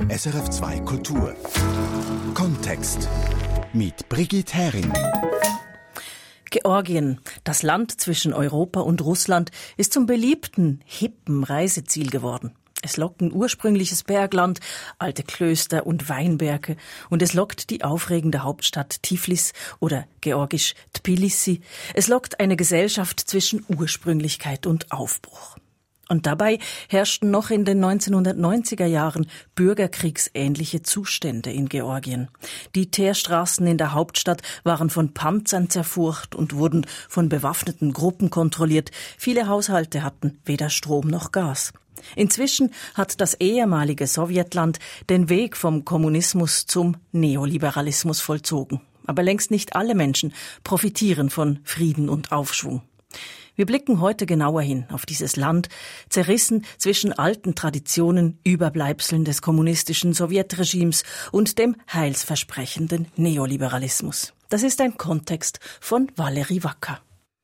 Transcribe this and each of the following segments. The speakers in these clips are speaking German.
SRF 2 Kultur. Kontext. Mit Brigitte Hering. Georgien, das Land zwischen Europa und Russland, ist zum beliebten, hippen Reiseziel geworden. Es lockt ein ursprüngliches Bergland, alte Klöster und Weinberge. Und es lockt die aufregende Hauptstadt Tiflis oder georgisch Tbilisi. Es lockt eine Gesellschaft zwischen Ursprünglichkeit und Aufbruch. Und dabei herrschten noch in den 1990er Jahren bürgerkriegsähnliche Zustände in Georgien. Die Teerstraßen in der Hauptstadt waren von Panzern zerfurcht und wurden von bewaffneten Gruppen kontrolliert. Viele Haushalte hatten weder Strom noch Gas. Inzwischen hat das ehemalige Sowjetland den Weg vom Kommunismus zum Neoliberalismus vollzogen. Aber längst nicht alle Menschen profitieren von Frieden und Aufschwung. Wir blicken heute genauer hin auf dieses Land, zerrissen zwischen alten Traditionen, Überbleibseln des kommunistischen Sowjetregimes und dem heilsversprechenden Neoliberalismus. Das ist ein Kontext von Valerie Wacker.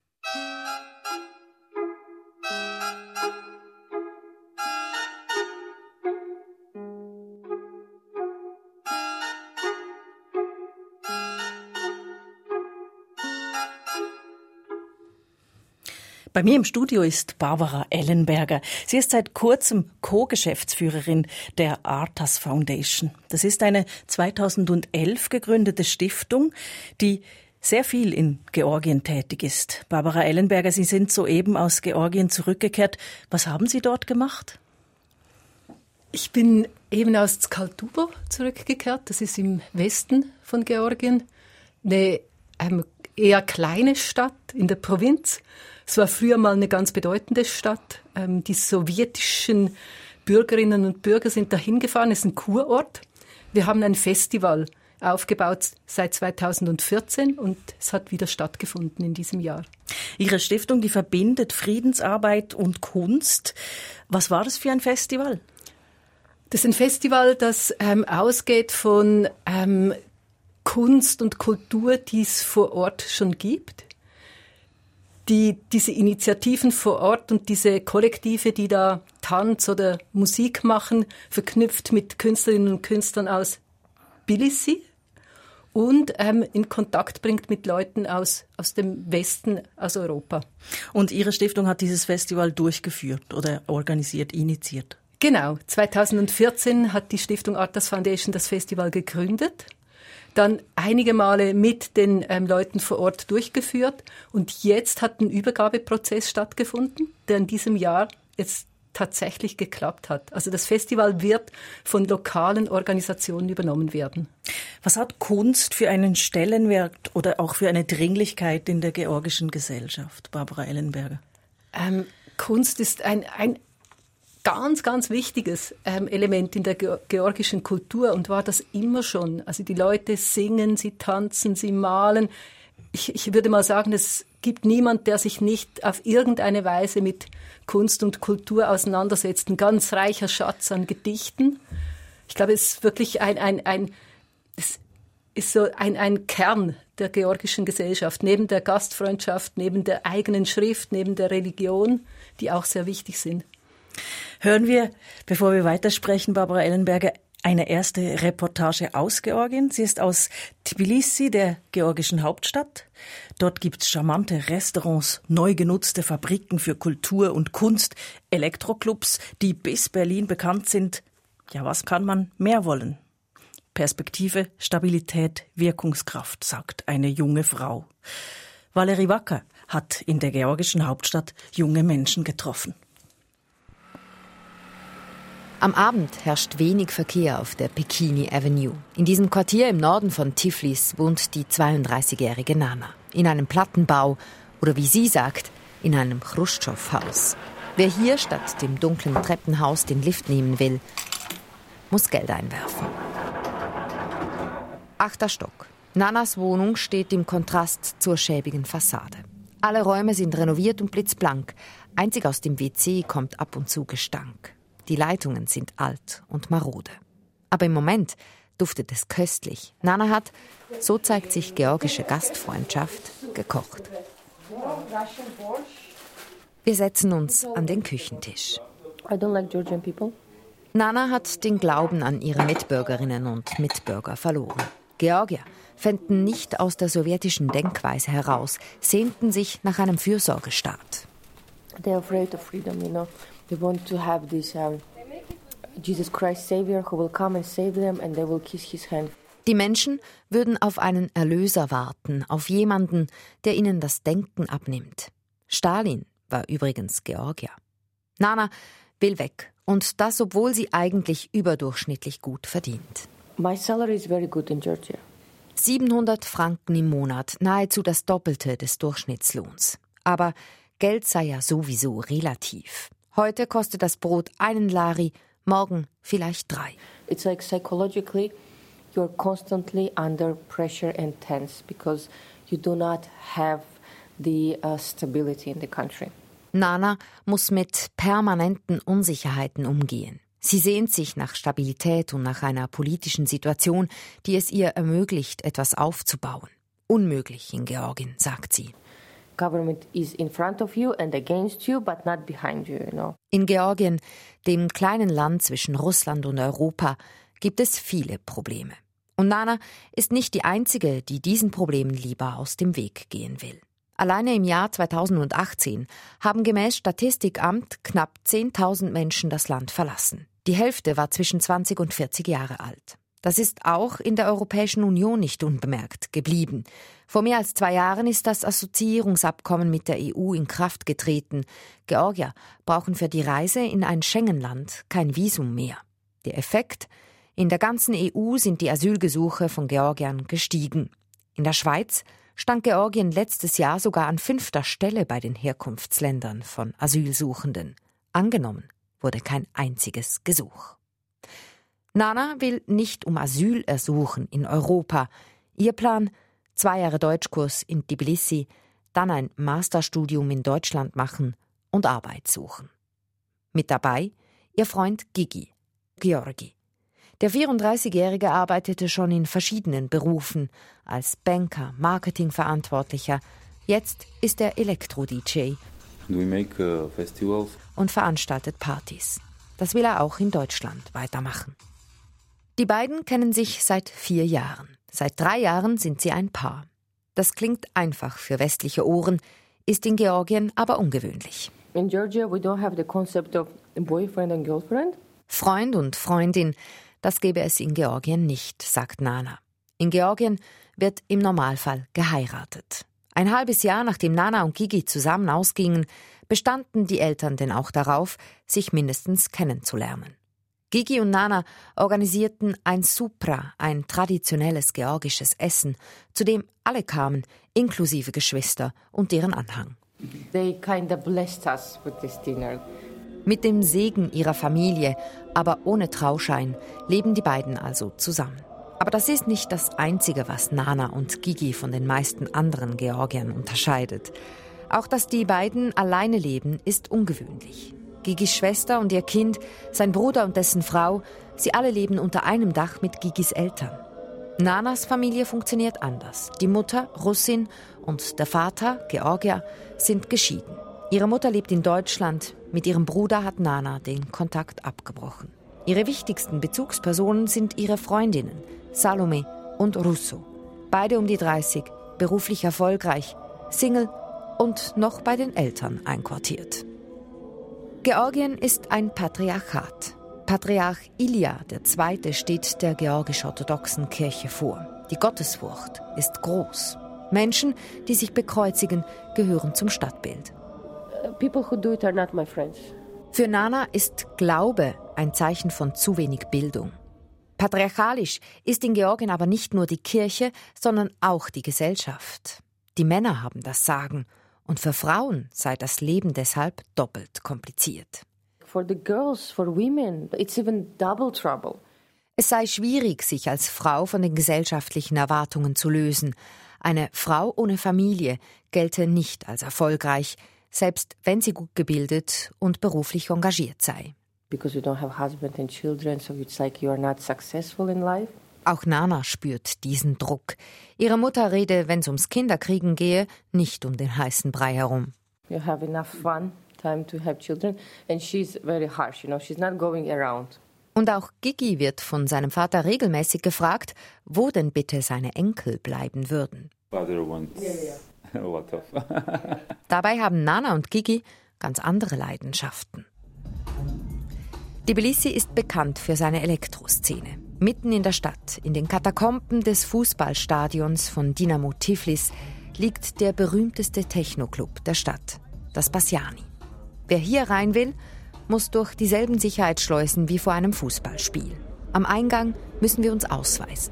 Bei mir im Studio ist Barbara Ellenberger. Sie ist seit kurzem Co-Geschäftsführerin der Artas Foundation. Das ist eine 2011 gegründete Stiftung, die sehr viel in Georgien tätig ist. Barbara Ellenberger, Sie sind soeben aus Georgien zurückgekehrt. Was haben Sie dort gemacht? Ich bin eben aus Zkaltubo zurückgekehrt. Das ist im Westen von Georgien. Eine eher kleine Stadt in der Provinz. Es war früher mal eine ganz bedeutende Stadt. Die sowjetischen Bürgerinnen und Bürger sind dahin gefahren. Es ist ein Kurort. Wir haben ein Festival aufgebaut seit 2014 und es hat wieder stattgefunden in diesem Jahr. Ihre Stiftung, die verbindet Friedensarbeit und Kunst. Was war das für ein Festival? Das ist ein Festival, das ausgeht von Kunst und Kultur, die es vor Ort schon gibt. Diese Initiativen vor Ort und diese Kollektive, die da Tanz oder Musik machen, verknüpft mit Künstlerinnen und Künstlern aus Tbilisi und in Kontakt bringt mit Leuten aus dem Westen, aus Europa. Und Ihre Stiftung hat dieses Festival durchgeführt oder organisiert, initiiert? Genau. 2014 hat die Stiftung Artas Foundation das Festival gegründet. Dann einige Male mit den Leuten vor Ort durchgeführt. Und jetzt hat ein Übergabeprozess stattgefunden, der in diesem Jahr jetzt tatsächlich geklappt hat. Also das Festival wird von lokalen Organisationen übernommen werden. Was hat Kunst für einen Stellenwert oder auch für eine Dringlichkeit in der georgischen Gesellschaft, Barbara Ellenberger? Kunst ist ein ganz, ganz wichtiges Element in der georgischen Kultur und war das immer schon. Also die Leute singen, sie tanzen, sie malen. Ich würde mal sagen, es gibt niemand, der sich nicht auf irgendeine Weise mit Kunst und Kultur auseinandersetzt. Ein ganz reicher Schatz an Gedichten. Ich glaube, es ist wirklich ein Kern der georgischen Gesellschaft, neben der Gastfreundschaft, neben der eigenen Schrift, neben der Religion, die auch sehr wichtig sind. Hören wir, bevor wir weitersprechen, Barbara Ellenberger, eine erste Reportage aus Georgien. Sie ist aus Tbilisi, der georgischen Hauptstadt. Dort gibt's charmante Restaurants, neu genutzte Fabriken für Kultur und Kunst, Elektroclubs, die bis Berlin bekannt sind. Ja, was kann man mehr wollen? Perspektive, Stabilität, Wirkungskraft, sagt eine junge Frau. Valerie Wacker hat in der georgischen Hauptstadt junge Menschen getroffen. Am Abend herrscht wenig Verkehr auf der Pekini Avenue. In diesem Quartier im Norden von Tiflis wohnt die 32-jährige Nana. In einem Plattenbau oder wie sie sagt, in einem Chruschtschow-Haus. Wer hier statt dem dunklen Treppenhaus den Lift nehmen will, muss Geld einwerfen. 8. Stock. Nanas Wohnung steht im Kontrast zur schäbigen Fassade. Alle Räume sind renoviert und blitzblank. Einzig aus dem WC kommt ab und zu Gestank. Die Leitungen sind alt und marode. Aber im Moment duftet es köstlich. Nana hat, so zeigt sich georgische Gastfreundschaft, gekocht. Wir setzen uns an den Küchentisch. I don't like Georgian people. Nana hat den Glauben an ihre Mitbürgerinnen und Mitbürger verloren. Georgier fänden nicht aus der sowjetischen Denkweise heraus, sehnten sich nach einem Fürsorgestaat. They're afraid of freedom, you know. They want to have this Jesus Christ Savior who will come and save them and they will kiss his hand. Die Menschen würden auf einen Erlöser warten, auf jemanden, der ihnen das Denken abnimmt. Stalin war übrigens Georgier. Nana will weg, und das, obwohl sie eigentlich überdurchschnittlich gut verdient. My salary is very good in Georgia. 700 Franken im Monat, nahezu das Doppelte des Durchschnittslohns. Aber Geld sei ja sowieso relativ. Heute kostet das Brot 1 Lari, morgen vielleicht 3. It's like psychologically you're constantly under pressure and tense because you do not have the stability in the country. Nana muss mit permanenten Unsicherheiten umgehen. Sie sehnt sich nach Stabilität und nach einer politischen Situation, die es ihr ermöglicht, etwas aufzubauen. Unmöglich in Georgien, sagt sie. Government is in front of you and against you, but not behind you, you know. In Georgien, dem kleinen Land zwischen Russland und Europa, gibt es viele Probleme. Und Nana ist nicht die Einzige, die diesen Problemen lieber aus dem Weg gehen will. Alleine im Jahr 2018 haben gemäß Statistikamt knapp 10.000 Menschen das Land verlassen. Die Hälfte war zwischen 20 und 40 Jahre alt. Das ist auch in der Europäischen Union nicht unbemerkt geblieben. Vor mehr als 2 Jahren ist das Assoziierungsabkommen mit der EU in Kraft getreten. Georgier brauchen für die Reise in ein Schengen-Land kein Visum mehr. Der Effekt? In der ganzen EU sind die Asylgesuche von Georgiern gestiegen. In der Schweiz stand Georgien letztes Jahr sogar an 5. Stelle bei den Herkunftsländern von Asylsuchenden. Angenommen wurde kein einziges Gesuch. Nana will nicht um Asyl ersuchen in Europa. Ihr Plan: 2 Jahre Deutschkurs in Tbilisi, dann ein Masterstudium in Deutschland machen und Arbeit suchen. Mit dabei ihr Freund Gigi, Georgi. Der 34-Jährige arbeitete schon in verschiedenen Berufen, als Banker, Marketingverantwortlicher. Jetzt ist er Elektro-DJ und veranstaltet Partys. Das will er auch in Deutschland weitermachen. Die beiden kennen sich seit 4 Jahren. Seit 3 Jahren sind sie ein Paar. Das klingt einfach für westliche Ohren, ist in Georgien aber ungewöhnlich. In Georgia we don't have the concept of boyfriend and girlfriend. Freund und Freundin, das gäbe es in Georgien nicht, sagt Nana. In Georgien wird im Normalfall geheiratet. Ein halbes Jahr nachdem Nana und Gigi zusammen ausgingen, bestanden die Eltern denn auch darauf, sich mindestens kennenzulernen. Gigi und Nana organisierten ein Supra, ein traditionelles georgisches Essen, zu dem alle kamen, inklusive Geschwister und deren Anhang. They kind of blessed us with this dinner. Mit dem Segen ihrer Familie, aber ohne Trauschein, leben die beiden also zusammen. Aber das ist nicht das Einzige, was Nana und Gigi von den meisten anderen Georgiern unterscheidet. Auch dass die beiden alleine leben, ist ungewöhnlich. Gigis Schwester und ihr Kind, sein Bruder und dessen Frau, sie alle leben unter einem Dach mit Gigis Eltern. Nanas Familie funktioniert anders. Die Mutter, Russin, und der Vater, Georgier, sind geschieden. Ihre Mutter lebt in Deutschland. Mit ihrem Bruder hat Nana den Kontakt abgebrochen. Ihre wichtigsten Bezugspersonen sind ihre Freundinnen, Salome und Russo. Beide um die 30, beruflich erfolgreich, Single und noch bei den Eltern einquartiert. Georgien ist ein Patriarchat. Patriarch Ilja II. Steht der georgisch-orthodoxen Kirche vor. Die Gottesfurcht ist groß. Menschen, die sich bekreuzigen, gehören zum Stadtbild. People who do it are not my friends. Für Nana ist Glaube ein Zeichen von zu wenig Bildung. Patriarchalisch ist in Georgien aber nicht nur die Kirche, sondern auch die Gesellschaft. Die Männer haben das Sagen. Und für Frauen sei das Leben deshalb doppelt kompliziert. For the girls, for women, it's even double trouble. Es sei schwierig, sich als Frau von den gesellschaftlichen Erwartungen zu lösen. Eine Frau ohne Familie gelte nicht als erfolgreich, selbst wenn sie gut gebildet und beruflich engagiert sei. Because you don't have husband and children, so it's like you are not successful in life. Auch Nana spürt diesen Druck. Ihre Mutter rede, wenn es ums Kinderkriegen gehe, nicht um den heißen Brei herum. You have enough fun, time to have children, and she's very harsh, she's not going around. Und auch Gigi wird von seinem Vater regelmäßig gefragt, wo denn bitte seine Enkel bleiben würden. Dabei haben Nana und Gigi ganz andere Leidenschaften. Tbilisi ist bekannt für seine Elektroszene. Mitten in der Stadt, in den Katakomben des Fußballstadions von Dinamo Tiflis, liegt der berühmteste Techno-Club der Stadt, das Bassiani. Wer hier rein will, muss durch dieselben Sicherheitsschleusen wie vor einem Fußballspiel. Am Eingang müssen wir uns ausweisen.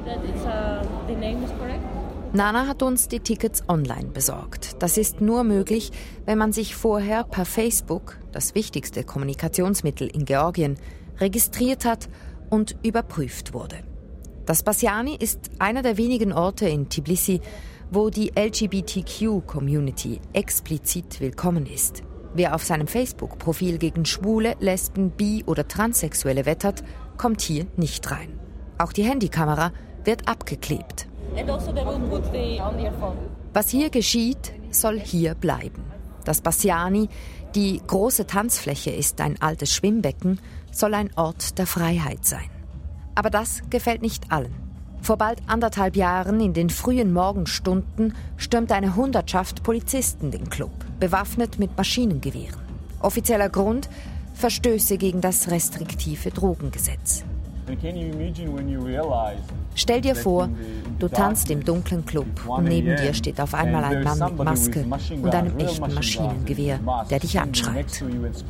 Nana hat uns die Tickets online besorgt. Das ist nur möglich, wenn man sich vorher per Facebook, das wichtigste Kommunikationsmittel in Georgien, registriert hat und überprüft wurde. Das Bassiani ist einer der wenigen Orte in Tbilisi, wo die LGBTQ-Community explizit willkommen ist. Wer auf seinem Facebook-Profil gegen Schwule, Lesben, Bi- oder Transsexuelle wettert, kommt hier nicht rein. Auch die Handykamera wird abgeklebt. Was hier geschieht, soll hier bleiben. Das Bassiani, die große Tanzfläche, ist ein altes Schwimmbecken, soll ein Ort der Freiheit sein. Aber das gefällt nicht allen. Vor bald 1,5 Jahren, in den frühen Morgenstunden, stürmte eine Hundertschaft Polizisten den Club, bewaffnet mit Maschinengewehren. Offizieller Grund: Verstöße gegen das restriktive Drogengesetz. Stell dir vor, du tanzt im dunklen Club und neben dir steht auf einmal ein Mann mit Maske und einem echten Maschinengewehr, der dich anschreit.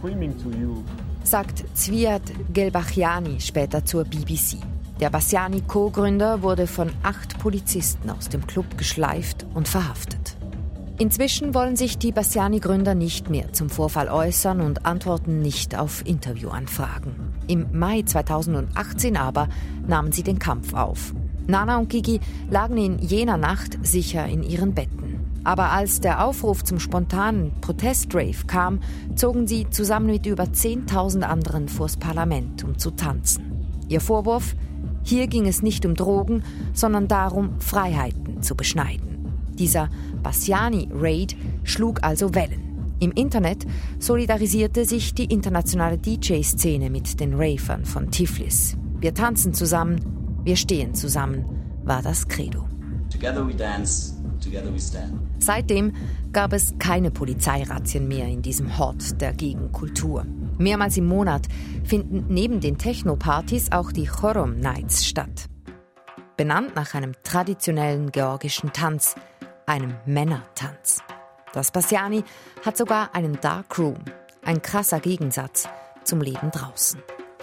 Sagt Zviad Gelbachiani später zur BBC. Der Bassiani Co-Gründer wurde von 8 Polizisten aus dem Club geschleift und verhaftet. Inzwischen wollen sich die Bassiani-Gründer nicht mehr zum Vorfall äußern und antworten nicht auf Interviewanfragen. Im Mai 2018 aber nahmen sie den Kampf auf. Nana und Gigi lagen in jener Nacht sicher in ihren Betten. Aber als der Aufruf zum spontanen Protestrave kam, zogen sie zusammen mit über 10.000 anderen vors Parlament, um zu tanzen. Ihr Vorwurf: Hier ging es nicht um Drogen, sondern darum, Freiheiten zu beschneiden. Dieser Bassiani-Raid schlug also Wellen. Im Internet solidarisierte sich die internationale DJ-Szene mit den Ravern von Tiflis. Wir tanzen zusammen, wir stehen zusammen, war das Credo. Together we dance, together we stand. Seitdem gab es keine Polizeirazzien mehr in diesem Hort der Gegenkultur. Mehrmals im Monat finden neben den Techno-Partys auch die Chorom Nights statt. Benannt nach einem traditionellen georgischen Tanz, einem Männertanz. Das Bassiani hat sogar einen Darkroom, ein krasser Gegensatz zum Leben draußen.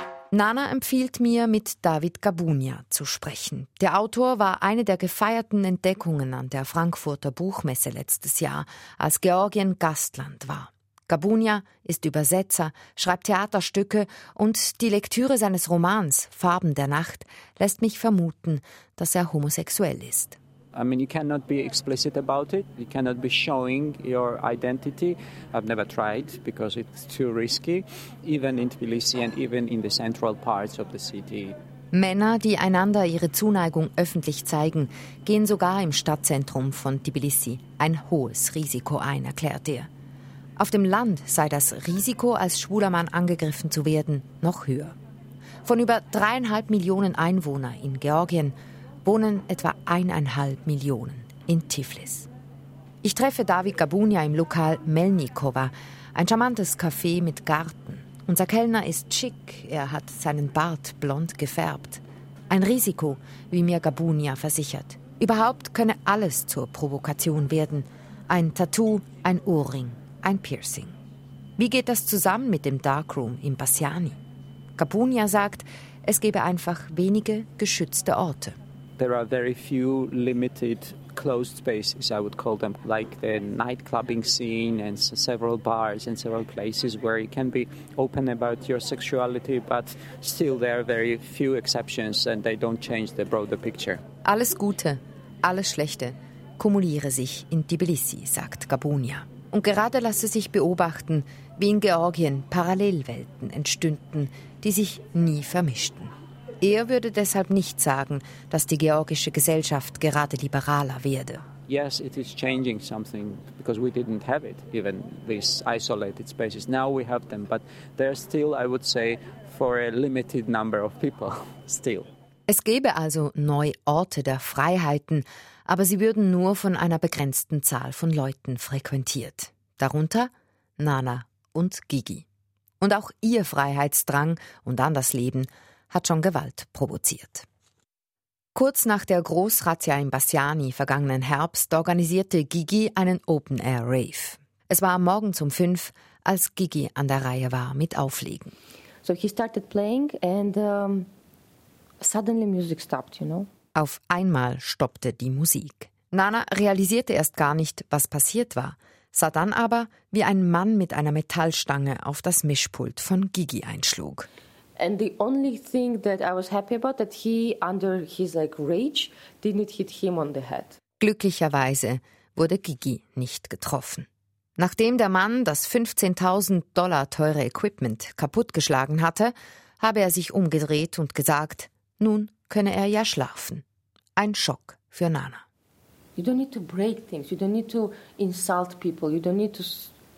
Nana empfiehlt mir, mit David Gabunia zu sprechen. Der Autor war eine der gefeierten Entdeckungen an der Frankfurter Buchmesse letztes Jahr, als Georgien Gastland war. Gabunia ist Übersetzer, schreibt Theaterstücke und die Lektüre seines Romans Farben der Nacht lässt mich vermuten, dass er homosexuell ist. I mean, you cannot be explicit about it. You cannot be showing your identity. I've never tried because it's too risky, even in Tbilisi and even in the central parts of the city. Männer, die einander ihre Zuneigung öffentlich zeigen, gehen sogar im Stadtzentrum von Tbilisi ein hohes Risiko ein, erklärt er. Auf dem Land sei das Risiko, als schwuler Mann angegriffen zu werden, noch höher. Von über 3,5 Millionen Einwohnern in Georgien wohnen etwa 1,5 Millionen in Tiflis. Ich treffe David Gabunia im Lokal Melnikova, ein charmantes Café mit Garten. Unser Kellner ist schick, er hat seinen Bart blond gefärbt. Ein Risiko, wie mir Gabunia versichert. Überhaupt könne alles zur Provokation werden. Ein Tattoo, ein Ohrring, ein Piercing. Wie geht das zusammen mit dem Darkroom im Bassiani? Gabunia sagt, es gebe einfach wenige geschützte Orte. There are very few limited closed spaces, I would call them, like the nightclubbing scene and several bars and several places where you can be open about your sexuality, but still there are very few exceptions and they don't change the broader picture. Alles Gute, alles Schlechte kumuliere sich in Tbilisi, sagt Gabunia. Und gerade lasse sich beobachten, wie in Georgien Parallelwelten entstünden, die sich nie vermischten. Er würde deshalb nicht sagen, dass die georgische Gesellschaft gerade liberaler werde. yes, it is changing something because we didn't have it, even these isolated spaces. Now we have them, but they're still, I would say, for a limited number of people still. Es gäbe also neue Orte der Freiheiten, aber sie würden nur von einer begrenzten Zahl von Leuten frequentiert. Darunter Nana und Gigi. Und auch ihr Freiheitsdrang und Andersleben hat schon Gewalt provoziert. Kurz nach der Großrazzia in Bassiani vergangenen Herbst organisierte Gigi einen Open-Air-Rave. Es war morgens um 5, als Gigi an der Reihe war mit Auflegen. So he started playing and suddenly music stopped, you know. Auf einmal stoppte die Musik. Nana realisierte erst gar nicht, was passiert war, sah dann aber, wie ein Mann mit einer Metallstange auf das Mischpult von Gigi einschlug. And the only thing that I was happy about that he, under his rage, didn't hit him on the head. Glücklicherweise wurde Gigi nicht getroffen. Nachdem der Mann das $15.000 teure Equipment kaputtgeschlagen hatte, habe er sich umgedreht und gesagt, nun könne er ja schlafen. Ein Schock für Nana. You don't need to break things. You don't need to insult people. You don't need to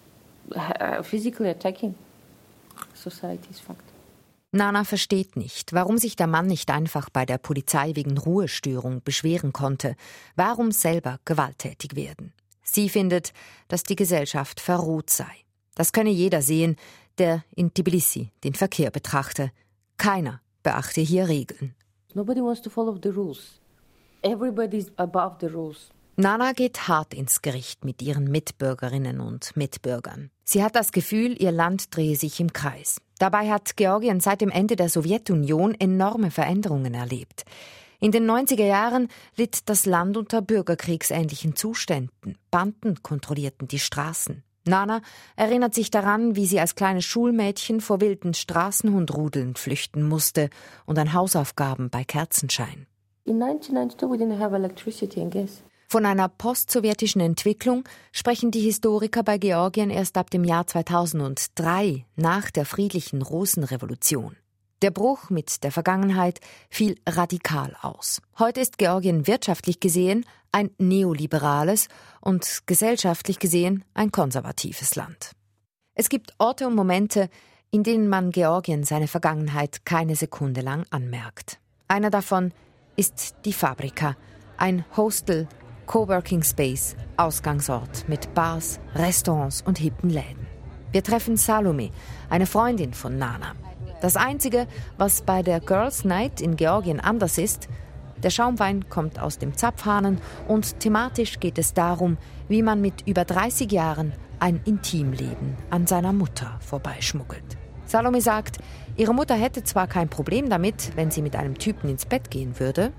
physically attacking. Society is fucked. Nana versteht nicht, warum sich der Mann nicht einfach bei der Polizei wegen Ruhestörung beschweren konnte. Warum selber gewalttätig werden? Sie findet, dass die Gesellschaft verroht sei. Das könne jeder sehen, der in Tbilisi den Verkehr betrachte. Keiner beachte hier Regeln. Nobody wants to follow the rules. Everybody's above the rules. Nana geht hart ins Gericht mit ihren Mitbürgerinnen und Mitbürgern. Sie hat das Gefühl, ihr Land drehe sich im Kreis. Dabei hat Georgien seit dem Ende der Sowjetunion enorme Veränderungen erlebt. In den 90er Jahren litt das Land unter bürgerkriegsähnlichen Zuständen. Banden kontrollierten die Straßen. Nana erinnert sich daran, wie sie als kleines Schulmädchen vor wilden Straßenhundrudeln flüchten musste und an Hausaufgaben bei Kerzenschein. In 1992 we didn't have electricity and gas. Von einer postsowjetischen Entwicklung sprechen die Historiker bei Georgien erst ab dem Jahr 2003, nach der friedlichen Rosenrevolution. Der Bruch mit der Vergangenheit fiel radikal aus. Heute ist Georgien wirtschaftlich gesehen ein neoliberales und gesellschaftlich gesehen ein konservatives Land. Es gibt Orte und Momente, in denen man Georgien seine Vergangenheit keine Sekunde lang anmerkt. Einer davon ist die Fabrika, ein Hostel, Coworking Space, Ausgangsort mit Bars, Restaurants und hippen Läden. Wir treffen Salome, eine Freundin von Nana. Das Einzige, was bei der Girls Night in Georgien anders ist, der Schaumwein kommt aus dem Zapfhahn und thematisch geht es darum, wie man mit über 30 Jahren ein Intimleben an seiner Mutter vorbeischmuggelt. Salome sagt, ihre Mutter hätte zwar kein Problem damit, wenn sie mit einem Typen ins Bett gehen würde,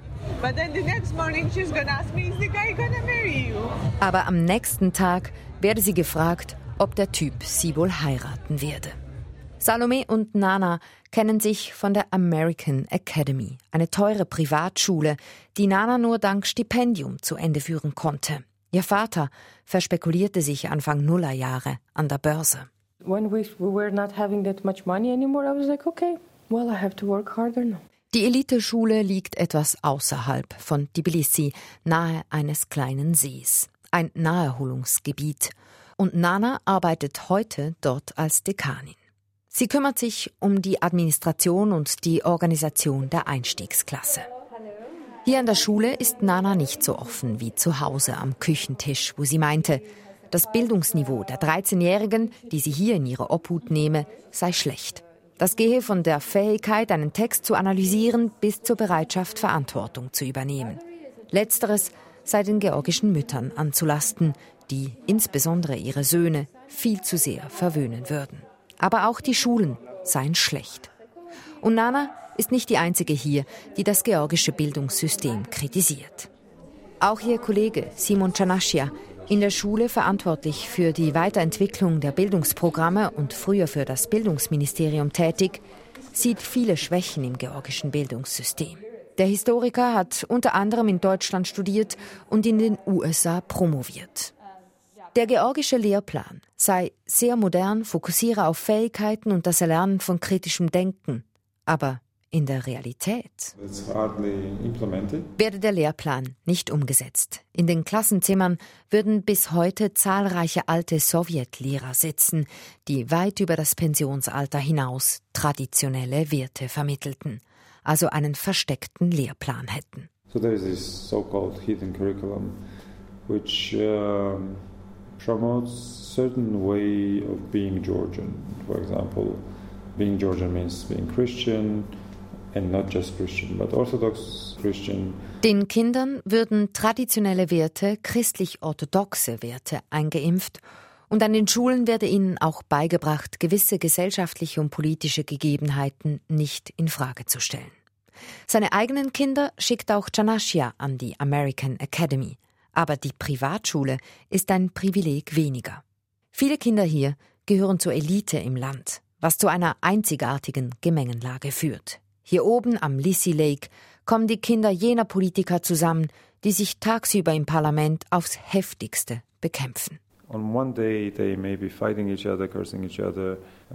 aber am nächsten Tag werde sie gefragt, ob der Typ sie wohl heiraten werde. Salome und Nana kennen sich von der American Academy, eine teure Privatschule, die Nana nur dank Stipendium zu Ende führen konnte. Ihr Vater verspekulierte sich Anfang Nullerjahre an der Börse. When we were not having that much money anymore, I was like, okay, well, I have to work harder now. Die Eliteschule liegt etwas außerhalb von Tbilisi, nahe eines kleinen Sees. Ein Naherholungsgebiet. Und Nana arbeitet heute dort als Dekanin. Sie kümmert sich um die Administration und die Organisation der Einstiegsklasse. Hier an der Schule ist Nana nicht so offen wie zu Hause am Küchentisch, wo sie meinte, das Bildungsniveau der 13-Jährigen, die sie hier in ihre Obhut nehme, sei schlecht. Das gehe von der Fähigkeit, einen Text zu analysieren, bis zur Bereitschaft, Verantwortung zu übernehmen. Letzteres sei den georgischen Müttern anzulasten, die insbesondere ihre Söhne viel zu sehr verwöhnen würden. Aber auch die Schulen seien schlecht. Und Nana ist nicht die Einzige hier, die das georgische Bildungssystem kritisiert. Auch ihr Kollege Simon Czanaschia, in der Schule verantwortlich für die Weiterentwicklung der Bildungsprogramme und früher für das Bildungsministerium tätig, sieht viele Schwächen im georgischen Bildungssystem. Der Historiker hat unter anderem in Deutschland studiert und in den USA promoviert. Der georgische Lehrplan sei sehr modern, fokussiere auf Fähigkeiten und das Erlernen von kritischem Denken. Aber in der Realität werde der Lehrplan nicht umgesetzt. In den Klassenzimmern würden bis heute zahlreiche alte Sowjetlehrer sitzen, die weit über das Pensionsalter hinaus traditionelle Werte vermittelten, also einen versteckten Lehrplan hätten. So there is this so-called hidden curriculum, which promotes certain way of being Georgian. For example, being Georgian means being Christian, and not just Christian, but Orthodox Christian. Den Kindern würden traditionelle Werte, christlich-orthodoxe Werte eingeimpft und an den Schulen werde ihnen auch beigebracht, gewisse gesellschaftliche und politische Gegebenheiten nicht in Frage zu stellen. Seine eigenen Kinder schickt auch Chanashia an die American Academy. Aber die Privatschule ist ein Privileg weniger. Viele Kinder hier gehören zur Elite im Land, was zu einer einzigartigen Gemengenlage führt. Hier oben am Lisi Lake kommen die Kinder jener Politiker zusammen, die sich tagsüber im Parlament aufs Heftigste bekämpfen. On one day they may be fighting each other, cursing each other,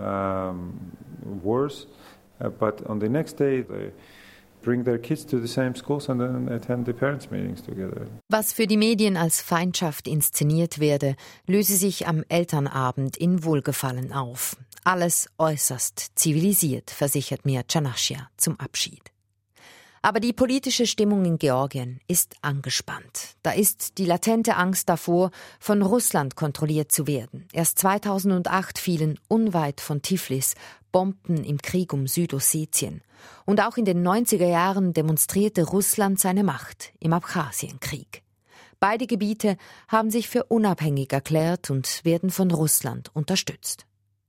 worse, but on the next day they bring their kids to the same schools and then attend the parents' meetings together. Was für die Medien als Feindschaft inszeniert werde, löse sich am Elternabend in Wohlgefallen auf. Alles äußerst zivilisiert, versichert mir Chanashia zum Abschied. Aber die politische Stimmung in Georgien ist angespannt. Da ist die latente Angst davor, von Russland kontrolliert zu werden. Erst 2008 fielen unweit von Tiflis Bomben im Krieg um Südossetien. Und auch in den 90er Jahren demonstrierte Russland seine Macht im Abchasienkrieg. Beide Gebiete haben sich für unabhängig erklärt und werden von Russland unterstützt.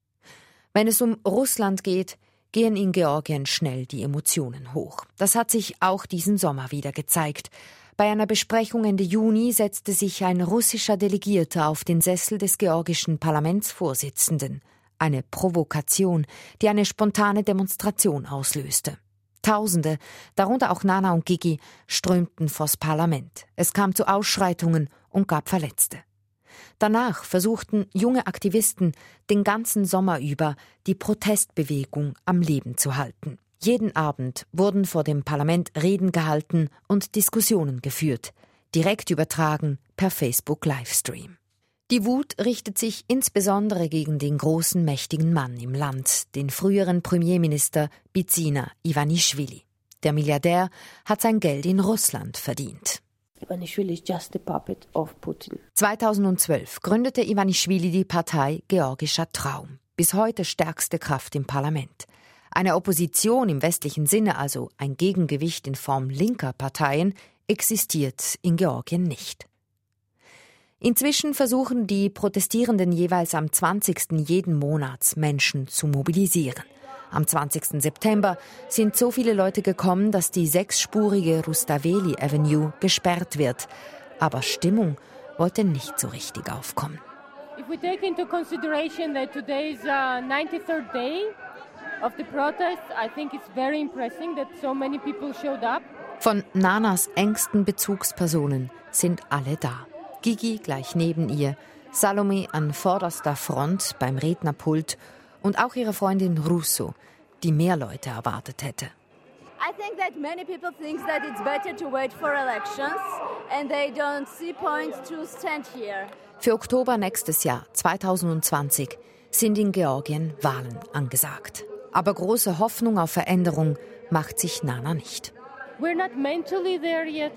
Wenn es um Russland geht, gehen in Georgien schnell die Emotionen hoch. Das hat sich auch diesen Sommer wieder gezeigt. Bei einer Besprechung Ende Juni setzte sich ein russischer Delegierter auf den Sessel des georgischen Parlamentsvorsitzenden. Eine Provokation, die eine spontane Demonstration auslöste. Tausende, darunter auch Nana und Gigi, strömten vors Parlament. Es kam zu Ausschreitungen und gab Verletzte. Danach versuchten junge Aktivisten den ganzen Sommer über die Protestbewegung am Leben zu halten. Jeden Abend wurden vor dem Parlament Reden gehalten und Diskussionen geführt, direkt übertragen per Facebook-Livestream. Die Wut richtet sich insbesondere gegen den großen, mächtigen Mann im Land, den früheren Premierminister Bidzina Ivanischvili. Der Milliardär hat sein Geld in Russland verdient. Ivanischvili is just a puppet of Putin. 2012 gründete Ivanischvili die Partei Georgischer Traum, bis heute stärkste Kraft im Parlament. Eine Opposition im westlichen Sinne, also ein Gegengewicht in Form linker Parteien, existiert in Georgien nicht. Inzwischen versuchen die Protestierenden jeweils am 20. jeden Monats Menschen zu mobilisieren. Am 20. September sind so viele Leute gekommen, dass die 6-spurige Rustaveli Avenue gesperrt wird. Aber Stimmung wollte nicht so richtig aufkommen. If we take into consideration that today is 93rd day of the protest, I think it's very impressive that so many people showed up. Von Nanas engsten Bezugspersonen sind alle da. Gigi gleich neben ihr, Salome an vorderster Front beim Rednerpult und auch ihre Freundin Russo, die mehr Leute erwartet hätte. I think that many people think that it's better to wait for elections and they don't see point to stand here. Für Oktober nächstes Jahr, 2020, sind in Georgien Wahlen angesagt. Aber große Hoffnung auf Veränderung macht sich Nana nicht. We're not mentally there yet,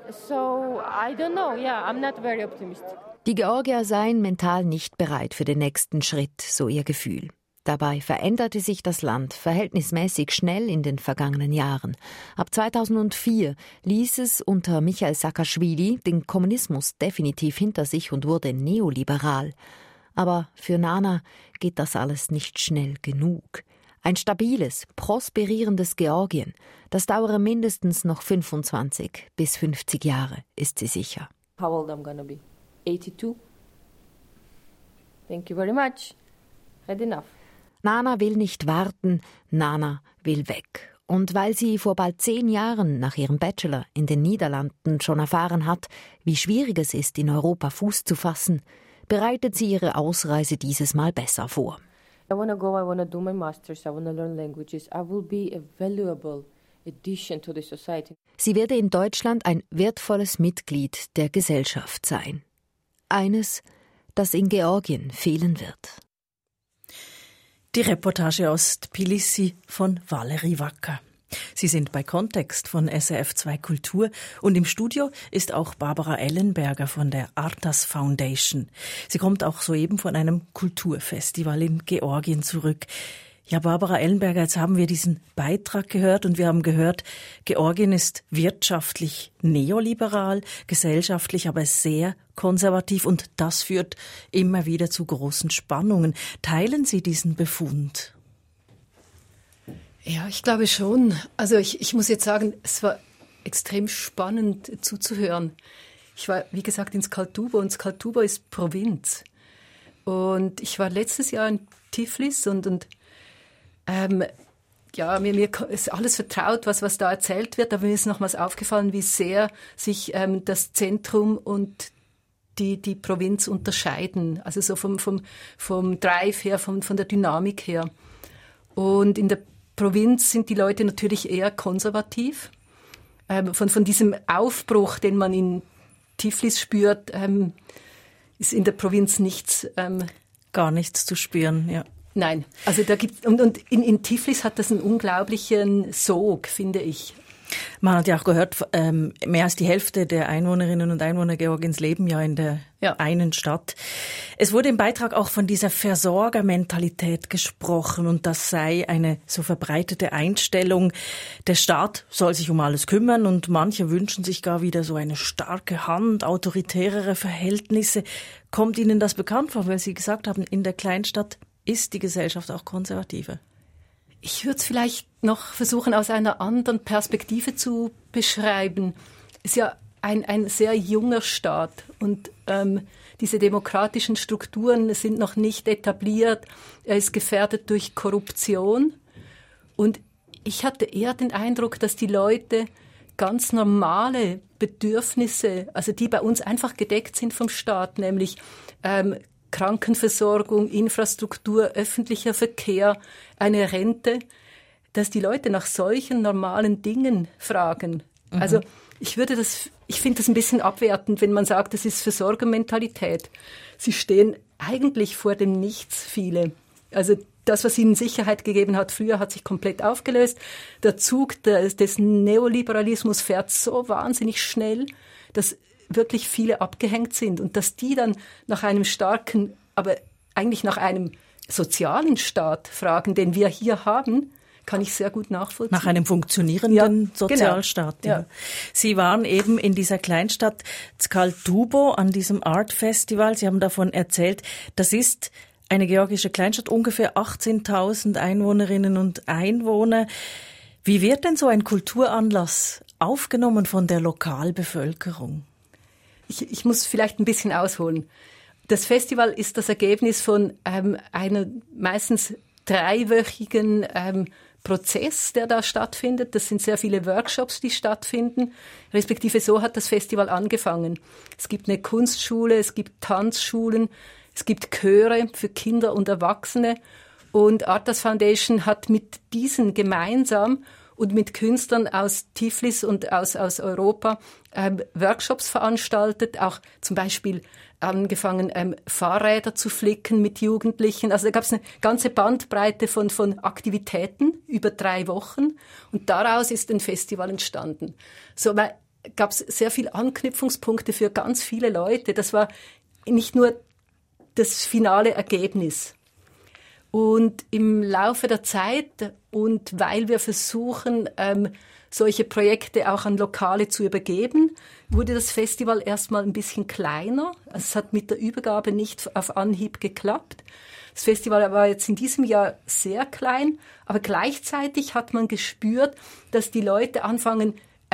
so I don't know. Yeah, I'm not very optimistic. Die Georgier seien mental nicht bereit für den nächsten Schritt, so ihr Gefühl. Dabei veränderte sich das Land verhältnismäßig schnell in den vergangenen Jahren. Ab 2004 ließ es unter Michail Saakaschwili den Kommunismus definitiv hinter sich und wurde neoliberal. Aber für Nana geht das alles nicht schnell genug. Ein stabiles, prosperierendes Georgien, das dauere mindestens noch 25 bis 50 Jahre, ist sie sicher. How old I'm gonna be? 82? Thank you very much. Had enough. Nana will nicht warten, Nana will weg. Und weil sie vor bald 10 Jahren nach ihrem Bachelor in den Niederlanden schon erfahren hat, wie schwierig es ist, in Europa Fuß zu fassen, bereitet sie ihre Ausreise dieses Mal besser vor. I want to go, I want to do my master's, I want to learn languages. I will be a valuable addition to the society. Sie werde in Deutschland ein wertvolles Mitglied der Gesellschaft sein. Eines, das in Georgien fehlen wird. Die Reportage aus Tbilisi von Valerie Wacker. Sie sind bei Kontext von SRF 2 Kultur und im Studio ist auch Barbara Ellenberger von der Artas Foundation. Sie kommt auch soeben von einem Kulturfestival in Georgien zurück. Ja, Barbara Ellenberger, jetzt haben wir diesen Beitrag gehört und wir haben gehört, Georgien ist wirtschaftlich neoliberal, gesellschaftlich aber sehr konservativ und das führt immer wieder zu großen Spannungen. Teilen Sie diesen Befund? Ja, ich glaube schon. Also ich muss jetzt sagen, es war extrem spannend zuzuhören. Ich war, wie gesagt, in Skaltubo und Skaltubo ist Provinz. Und ich war letztes Jahr in Tiflis und mir ist alles vertraut, was da erzählt wird, aber mir ist nochmals aufgefallen, wie sehr sich das Zentrum und die Provinz unterscheiden. Also so vom Drive her, von der Dynamik her. Und in der Provinz sind die Leute natürlich eher konservativ. Von diesem Aufbruch, den man in Tiflis spürt, ist in der Provinz nichts. Gar nichts zu spüren, ja. Nein, also da gibt's und in Tiflis hat das einen unglaublichen Sog, finde ich. Man hat ja auch gehört, mehr als die Hälfte der Einwohnerinnen und Einwohner Georgiens leben ja in der einen Stadt. Es wurde im Beitrag auch von dieser Versorgermentalität gesprochen und das sei eine so verbreitete Einstellung. Der Staat soll sich um alles kümmern und manche wünschen sich gar wieder so eine starke Hand, autoritärere Verhältnisse. Kommt Ihnen das bekannt vor, weil Sie gesagt haben, in der Kleinstadt ist die Gesellschaft auch konservativer? Ich würde es vielleicht noch versuchen, aus einer anderen Perspektive zu beschreiben. Es ist ja ein sehr junger Staat und diese demokratischen Strukturen sind noch nicht etabliert. Er ist gefährdet durch Korruption. Und ich hatte eher den Eindruck, dass die Leute ganz normale Bedürfnisse, also die bei uns einfach gedeckt sind vom Staat, nämlich Krankenversorgung, Infrastruktur, öffentlicher Verkehr, eine Rente, dass die Leute nach solchen normalen Dingen fragen. Mhm. Also ich finde das ein bisschen abwertend, wenn man sagt, das ist Versorgermentalität. Sie stehen eigentlich vor dem Nichts, viele. Also das, was ihnen Sicherheit gegeben hat früher, hat sich komplett aufgelöst. Der Zug des Neoliberalismus fährt so wahnsinnig schnell, dass wirklich viele abgehängt sind und dass die dann nach einem starken, aber eigentlich nach einem sozialen Staat fragen, den wir hier haben, kann ich sehr gut nachvollziehen. Nach einem funktionierenden Sozialstaat. Genau. Ja. Sie waren eben in dieser Kleinstadt Skaltubo an diesem Art Festival. Sie haben davon erzählt, das ist eine georgische Kleinstadt, ungefähr 18.000 Einwohnerinnen und Einwohner. Wie wird denn so ein Kulturanlass aufgenommen von der Lokalbevölkerung? Ich muss vielleicht ein bisschen ausholen. Das Festival ist das Ergebnis von einer meistens 3-wöchigen Prozess, der da stattfindet. Das sind sehr viele Workshops, die stattfinden. Respektive so hat das Festival angefangen. Es gibt eine Kunstschule, es gibt Tanzschulen, es gibt Chöre für Kinder und Erwachsene. Und Artas Foundation hat mit diesen gemeinsam und mit Künstlern aus Tiflis und aus Europa Workshops veranstaltet, auch zum Beispiel angefangen, Fahrräder zu flicken mit Jugendlichen. Also da gab es eine ganze Bandbreite von Aktivitäten über 3 Wochen und daraus ist ein Festival entstanden. So gab es sehr viele Anknüpfungspunkte für ganz viele Leute. Das war nicht nur das finale Ergebnis. Und im Laufe der Zeit und weil wir versuchen, solche Projekte auch an Lokale zu übergeben, wurde das Festival erstmal ein bisschen kleiner. Also es hat mit der Übergabe nicht auf Anhieb geklappt. Das Festival war jetzt in diesem Jahr sehr klein, aber gleichzeitig hat man gespürt, dass die Leute anfangen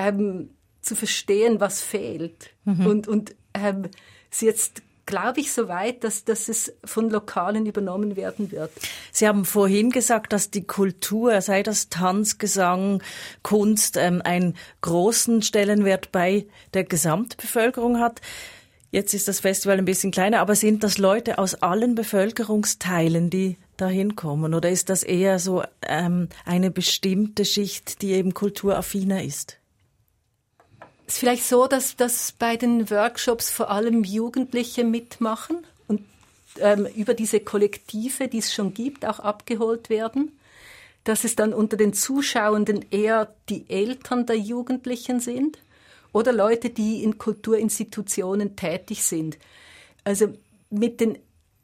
zu verstehen, was fehlt. Mhm. Und sie jetzt glaube ich, so weit, dass es von Lokalen übernommen werden wird. Sie haben vorhin gesagt, dass die Kultur, sei das Tanz, Gesang, Kunst, einen großen Stellenwert bei der Gesamtbevölkerung hat. Jetzt ist das Festival ein bisschen kleiner, aber sind das Leute aus allen Bevölkerungsteilen, die dahin kommen? Oder ist das eher so eine bestimmte Schicht, die eben kulturaffiner ist? Es ist vielleicht so, dass bei den Workshops vor allem Jugendliche mitmachen und über diese Kollektive, die es schon gibt, auch abgeholt werden. Dass es dann unter den Zuschauenden eher die Eltern der Jugendlichen sind oder Leute, die in Kulturinstitutionen tätig sind. Also mit den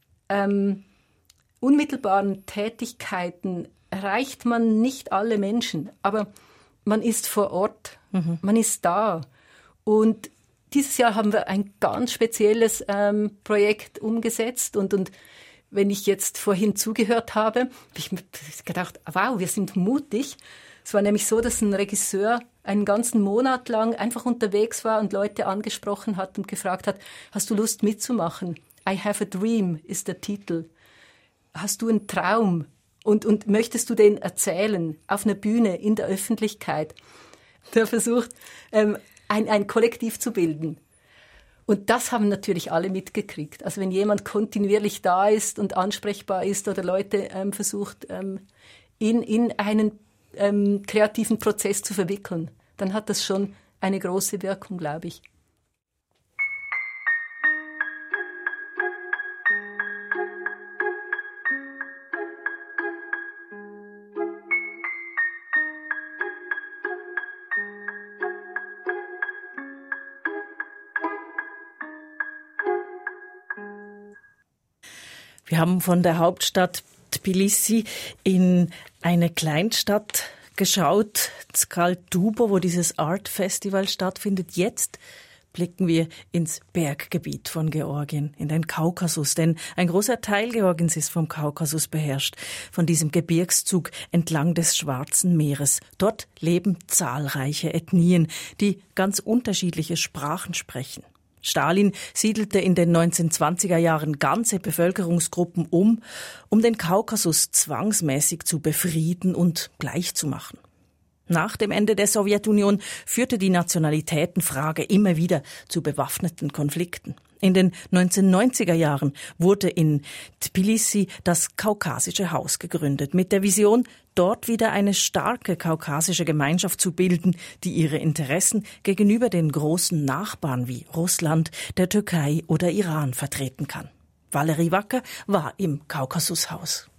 unmittelbaren Tätigkeiten erreicht man nicht alle Menschen, aber man ist vor Ort, man ist da. Und dieses Jahr haben wir ein ganz spezielles Projekt umgesetzt und wenn ich jetzt vorhin zugehört habe, habe ich mir gedacht, wow, wir sind mutig. Es war nämlich so, dass ein Regisseur einen ganzen Monat lang einfach unterwegs war und Leute angesprochen hat und gefragt hat, hast du Lust mitzumachen? I have a dream ist der Titel. Hast du einen Traum und möchtest du den erzählen auf einer Bühne in der Öffentlichkeit? Der versucht, ein Kollektiv zu bilden. Und das haben natürlich alle mitgekriegt. Also wenn jemand kontinuierlich da ist und ansprechbar ist oder Leute versucht, in einen kreativen Prozess zu verwickeln, dann hat das schon eine große Wirkung, glaube ich. Wir haben von der Hauptstadt Tbilisi in eine Kleinstadt geschaut, Zkaltubo, wo dieses Art Festival stattfindet. Jetzt blicken wir ins Berggebiet von Georgien, in den Kaukasus, denn ein großer Teil Georgiens ist vom Kaukasus beherrscht, von diesem Gebirgszug entlang des Schwarzen Meeres. Dort leben zahlreiche Ethnien, die ganz unterschiedliche Sprachen sprechen. Stalin siedelte in den 1920er Jahren ganze Bevölkerungsgruppen um den Kaukasus zwangsmäßig zu befrieden und gleich zu machen. Nach dem Ende der Sowjetunion führte die Nationalitätenfrage immer wieder zu bewaffneten Konflikten. In den 1990er Jahren wurde in Tbilisi das Kaukasische Haus gegründet, mit der Vision, dort wieder eine starke kaukasische Gemeinschaft zu bilden, die ihre Interessen gegenüber den großen Nachbarn wie Russland, der Türkei oder Iran vertreten kann. Valerie Wacker war im Kaukasushaus.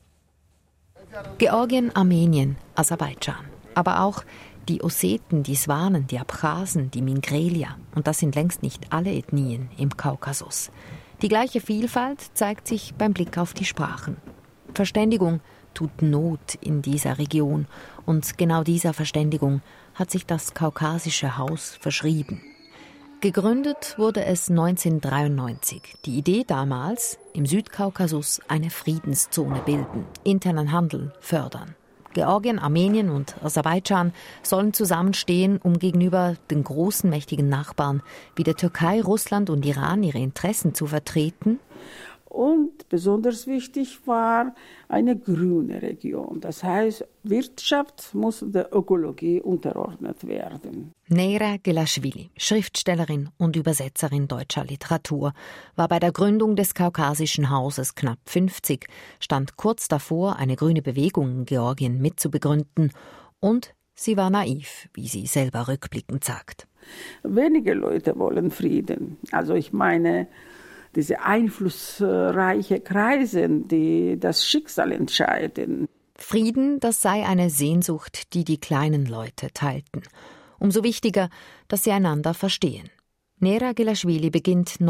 Georgien, Armenien, Aserbaidschan, aber auch die Osseten, die Swanen, die Abchasen, die Mingrelier. Und das sind längst nicht alle Ethnien im Kaukasus. Die gleiche Vielfalt zeigt sich beim Blick auf die Sprachen. Verständigung tut Not in dieser Region. Und genau dieser Verständigung hat sich das Kaukasische Haus verschrieben. Gegründet wurde es 1993. Die Idee damals, im Südkaukasus eine Friedenszone bilden, internen Handel fördern. Georgien, Armenien und Aserbaidschan sollen zusammenstehen, um gegenüber den großen, mächtigen Nachbarn wie der Türkei, Russland und Iran ihre Interessen zu vertreten. Und besonders wichtig war eine grüne Region. Das heißt, Wirtschaft muss der Ökologie unterordnet werden. Nera Gelashvili, Schriftstellerin und Übersetzerin deutscher Literatur, war bei der Gründung des Kaukasischen Hauses knapp 50, stand kurz davor, eine grüne Bewegung in Georgien mitzubegründen, und sie war naiv, wie sie selber rückblickend sagt. Wenige Leute wollen Frieden. Also ich meine, diese einflussreichen Kreise, die das Schicksal entscheiden. Frieden, das sei eine Sehnsucht, die die kleinen Leute teilten. Umso wichtiger, dass sie einander verstehen. Nera Gelashvili beginnt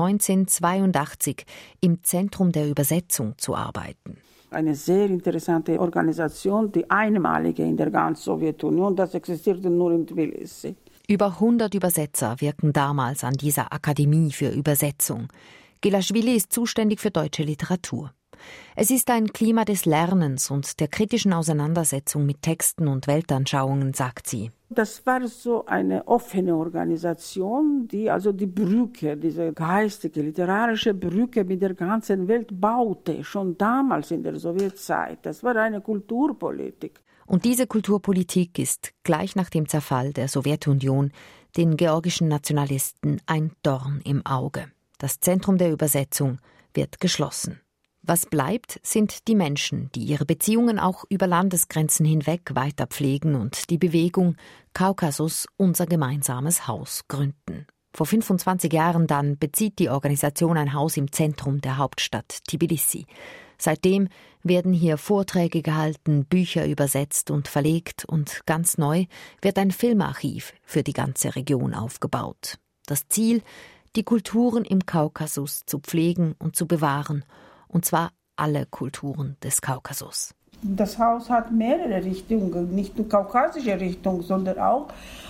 1982 im Zentrum der Übersetzung zu arbeiten. Eine sehr interessante Organisation, die einmalige in der ganzen Sowjetunion, das existierte nur in Tbilisi. Über 100 Übersetzer wirken damals an dieser Akademie für Übersetzung. Gelashvili ist zuständig für deutsche Literatur. Es ist ein Klima des Lernens und der kritischen Auseinandersetzung mit Texten und Weltanschauungen, sagt sie. Das war so eine offene Organisation, die also die Brücke, diese geistige, literarische Brücke mit der ganzen Welt baute, schon damals in der Sowjetzeit. Das war eine Kulturpolitik. Und diese Kulturpolitik ist gleich nach dem Zerfall der Sowjetunion den georgischen Nationalisten ein Dorn im Auge. Das Zentrum der Übersetzung wird geschlossen. Was bleibt, sind die Menschen, die ihre Beziehungen auch über Landesgrenzen hinweg weiter pflegen und die Bewegung Kaukasus, unser gemeinsames Haus, gründen. Vor 25 Jahren dann bezieht die Organisation ein Haus im Zentrum der Hauptstadt Tbilisi. Seitdem werden hier Vorträge gehalten, Bücher übersetzt und verlegt und ganz neu wird ein Filmarchiv für die ganze Region aufgebaut. Das Ziel, die Kulturen im Kaukasus zu pflegen und zu bewahren, und zwar alle Kulturen des Kaukasus. Das Haus hat mehrere Richtungen, nicht nur kaukasische Richtung, sondern auch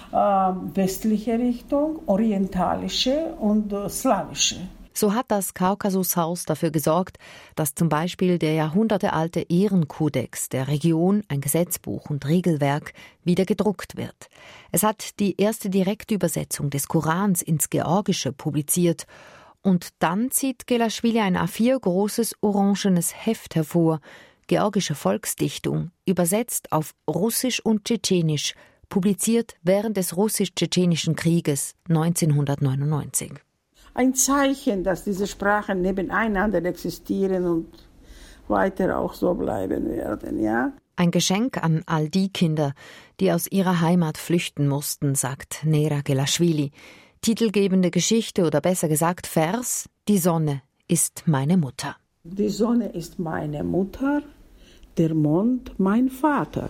westliche Richtung, orientalische und slawische. So hat das Kaukasushaus dafür gesorgt, dass zum Beispiel der jahrhundertealte Ehrenkodex der Region, ein Gesetzbuch und Regelwerk, wieder gedruckt wird. Es hat die erste Direktübersetzung des Korans ins Georgische publiziert. Und dann zieht Gelaschwili ein A4 großes orangenes Heft hervor, georgische Volksdichtung, übersetzt auf Russisch und Tschetschenisch, publiziert während des Russisch-Tschetschenischen Krieges 1999. Ein Zeichen, dass diese Sprachen nebeneinander existieren und weiter auch so bleiben werden, ja? Ein Geschenk an all die Kinder, die aus ihrer Heimat flüchten mussten, sagt Nera Gelaschwili. Titelgebende Geschichte oder besser gesagt Vers: Die Sonne ist meine Mutter. Die Sonne ist meine Mutter, der Mond mein Vater.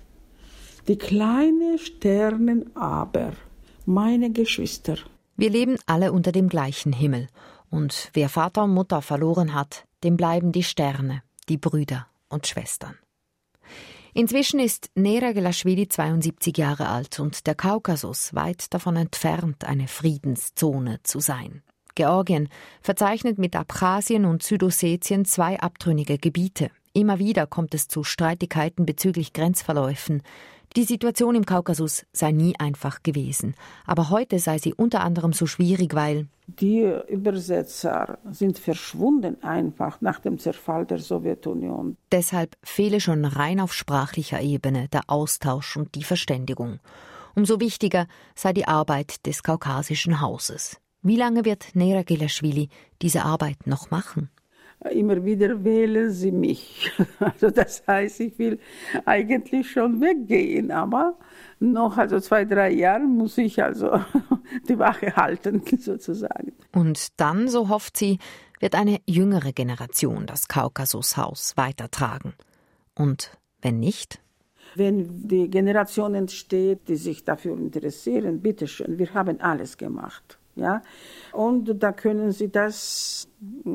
Die kleinen Sterne aber, meine Geschwister. Wir leben alle unter dem gleichen Himmel. Und wer Vater und Mutter verloren hat, dem bleiben die Sterne, die Brüder und Schwestern. Inzwischen ist Nera Gelaschwili 72 Jahre alt und der Kaukasus weit davon entfernt, eine Friedenszone zu sein. Georgien verzeichnet mit Abchasien und Südossetien 2 abtrünnige Gebiete. Immer wieder kommt es zu Streitigkeiten bezüglich Grenzverläufen. Die Situation im Kaukasus sei nie einfach gewesen. Aber heute sei sie unter anderem so schwierig, weil die Übersetzer sind verschwunden einfach nach dem Zerfall der Sowjetunion. Deshalb fehle schon rein auf sprachlicher Ebene der Austausch und die Verständigung. Umso wichtiger sei die Arbeit des Kaukasischen Hauses. Wie lange wird Nera Gelaschwili diese Arbeit noch machen? Immer wieder wählen sie mich. Also das heißt, ich will eigentlich schon weggehen, aber noch 2-3 Jahre muss ich die Wache halten, sozusagen. Und dann, so hofft sie, wird eine jüngere Generation das Kaukasushaus weitertragen. Und wenn nicht? Wenn die Generation entsteht, die sich dafür interessieren, bitteschön, wir haben alles gemacht. Ja? Und da können Sie das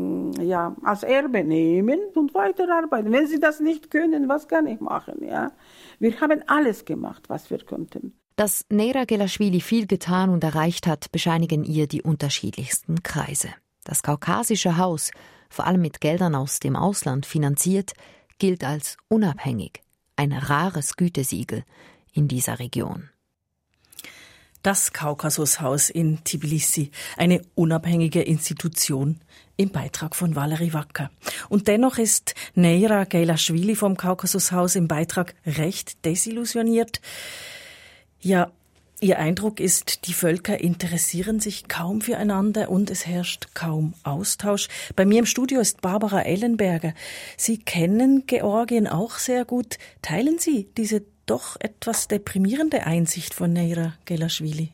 als Erbe nehmen und weiterarbeiten. Wenn Sie das nicht können, was kann ich machen? Ja? Wir haben alles gemacht, was wir konnten. Dass Nera Gelaschwili viel getan und erreicht hat, bescheinigen ihr die unterschiedlichsten Kreise. Das Kaukasische Haus, vor allem mit Geldern aus dem Ausland finanziert, gilt als unabhängig, ein rares Gütesiegel in dieser Region. Das Kaukasushaus in Tbilisi, eine unabhängige Institution, im Beitrag von Valerie Wacker. Und dennoch ist Nera Gelaschwili vom Kaukasushaus im Beitrag recht desillusioniert. Ja, ihr Eindruck ist, die Völker interessieren sich kaum füreinander und es herrscht kaum Austausch. Bei mir im Studio ist Barbara Ellenberger. Sie kennen Georgien auch sehr gut. Teilen Sie diese doch etwas deprimierende Einsicht von Nera Gelaschwili?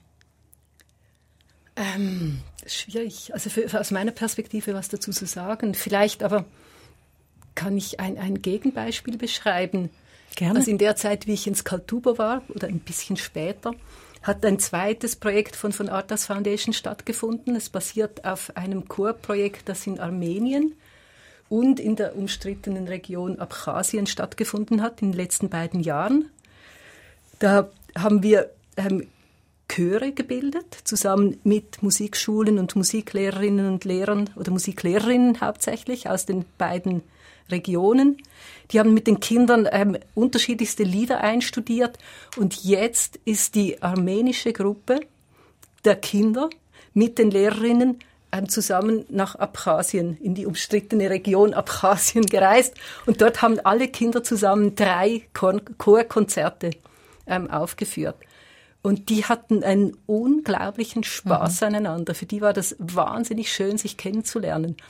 Schwierig, also aus meiner Perspektive was dazu zu sagen. Vielleicht aber kann ich ein Gegenbeispiel beschreiben. Gerne. Also in der Zeit, wie ich in Skaltubo war, oder ein bisschen später, hat ein zweites Projekt von Artas Foundation stattgefunden. Es basiert auf einem Chorprojekt, das in Armenien und in der umstrittenen Region Abchasien stattgefunden hat in den letzten 2 Jahren. Da haben wir Chöre gebildet, zusammen mit Musikschulen und Musiklehrerinnen und Lehrern oder Musiklehrerinnen hauptsächlich aus den beiden Regionen. Die haben mit den Kindern unterschiedlichste Lieder einstudiert und jetzt ist die armenische Gruppe der Kinder mit den Lehrerinnen zusammen nach Abchasien, in die umstrittene Region Abchasien gereist und dort haben alle Kinder zusammen 3 Chorkonzerte aufgeführt. Und die hatten einen unglaublichen Spaß aneinander. Für die war das wahnsinnig schön, sich kennenzulernen.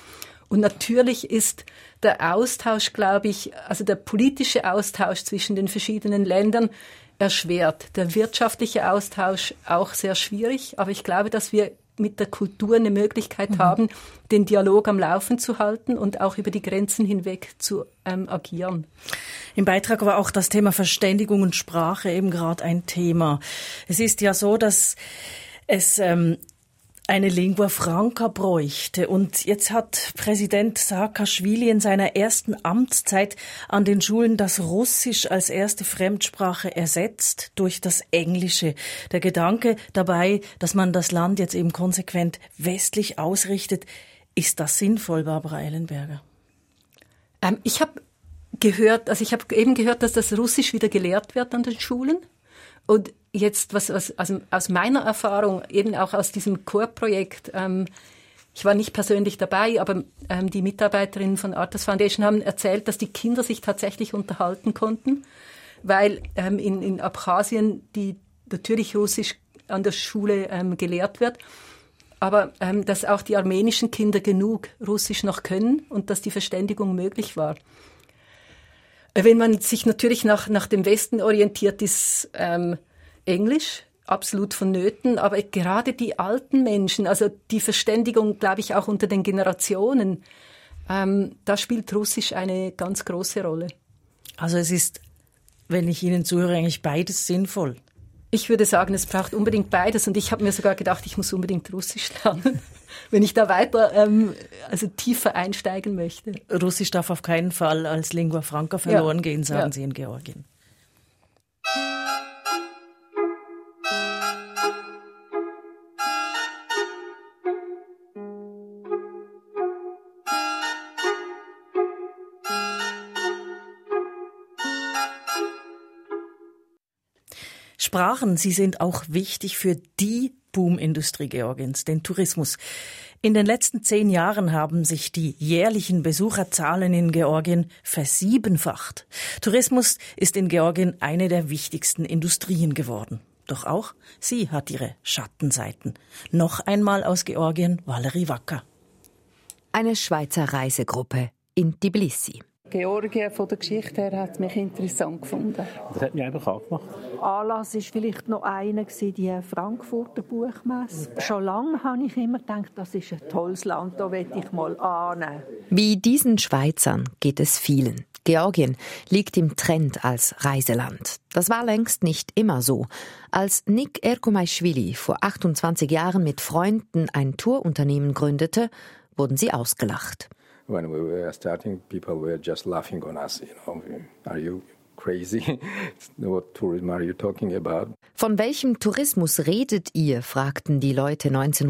Und natürlich ist der Austausch, glaube ich, also der politische Austausch zwischen den verschiedenen Ländern erschwert. Der wirtschaftliche Austausch auch sehr schwierig. Aber ich glaube, dass wir mit der Kultur eine Möglichkeit haben, den Dialog am Laufen zu halten und auch über die Grenzen hinweg zu agieren. Im Beitrag war auch das Thema Verständigung und Sprache eben gerade ein Thema. Es ist ja so, dass es eine Lingua Franca bräuchte. Und jetzt hat Präsident Saakaschwili in seiner ersten Amtszeit an den Schulen das Russisch als erste Fremdsprache ersetzt durch das Englische. Der Gedanke dabei, dass man das Land jetzt eben konsequent westlich ausrichtet, ist das sinnvoll, Barbara Ellenberger? Ich habe gehört, dass das Russisch wieder gelehrt wird an den Schulen. Und jetzt, also aus meiner Erfahrung, eben auch aus diesem Chorprojekt, ich war nicht persönlich dabei, aber die Mitarbeiterinnen von Artes Foundation haben erzählt, dass die Kinder sich tatsächlich unterhalten konnten, weil in Abchasien natürlich Russisch an der Schule gelehrt wird, aber dass auch die armenischen Kinder genug Russisch noch können und dass die Verständigung möglich war. Wenn man sich natürlich nach dem Westen orientiert, ist Englisch absolut vonnöten. Aber gerade die alten Menschen, also die Verständigung, glaube ich, auch unter den Generationen, da spielt Russisch eine ganz große Rolle. Also es ist, wenn ich Ihnen zuhöre, eigentlich beides sinnvoll. Ich würde sagen, es braucht unbedingt beides. Und ich habe mir sogar gedacht, ich muss unbedingt Russisch lernen, wenn ich da weiter, tiefer einsteigen möchte. Russisch darf auf keinen Fall als Lingua Franca verloren gehen, sagen Sie in Georgien. Sprachen, sie sind auch wichtig für die Boomindustrie Georgiens, den Tourismus. In den letzten 10 Jahren haben sich die jährlichen Besucherzahlen in Georgien versiebenfacht. Tourismus ist in Georgien eine der wichtigsten Industrien geworden. Doch auch sie hat ihre Schattenseiten. Noch einmal aus Georgien, Valerie Wacker. Eine Schweizer Reisegruppe in Tbilisi. Georgien von der Geschichte her hat mich interessant gefunden. Das hat mich einfach angemacht. Anlass war vielleicht noch einer, die Frankfurter Buchmesse. Schon lange habe ich immer gedacht, das ist ein tolles Land, da will ich mal annehmen. Wie diesen Schweizern geht es vielen. Georgien liegt im Trend als Reiseland. Das war längst nicht immer so. Als Nik Erkomaishvili vor 28 Jahren mit Freunden ein Tourunternehmen gründete, wurden sie ausgelacht. When we were starting, people were just laughing on us. Are you crazy? What tourism are you talking about? Von welchem Tourismus redet ihr? Fragten die Leute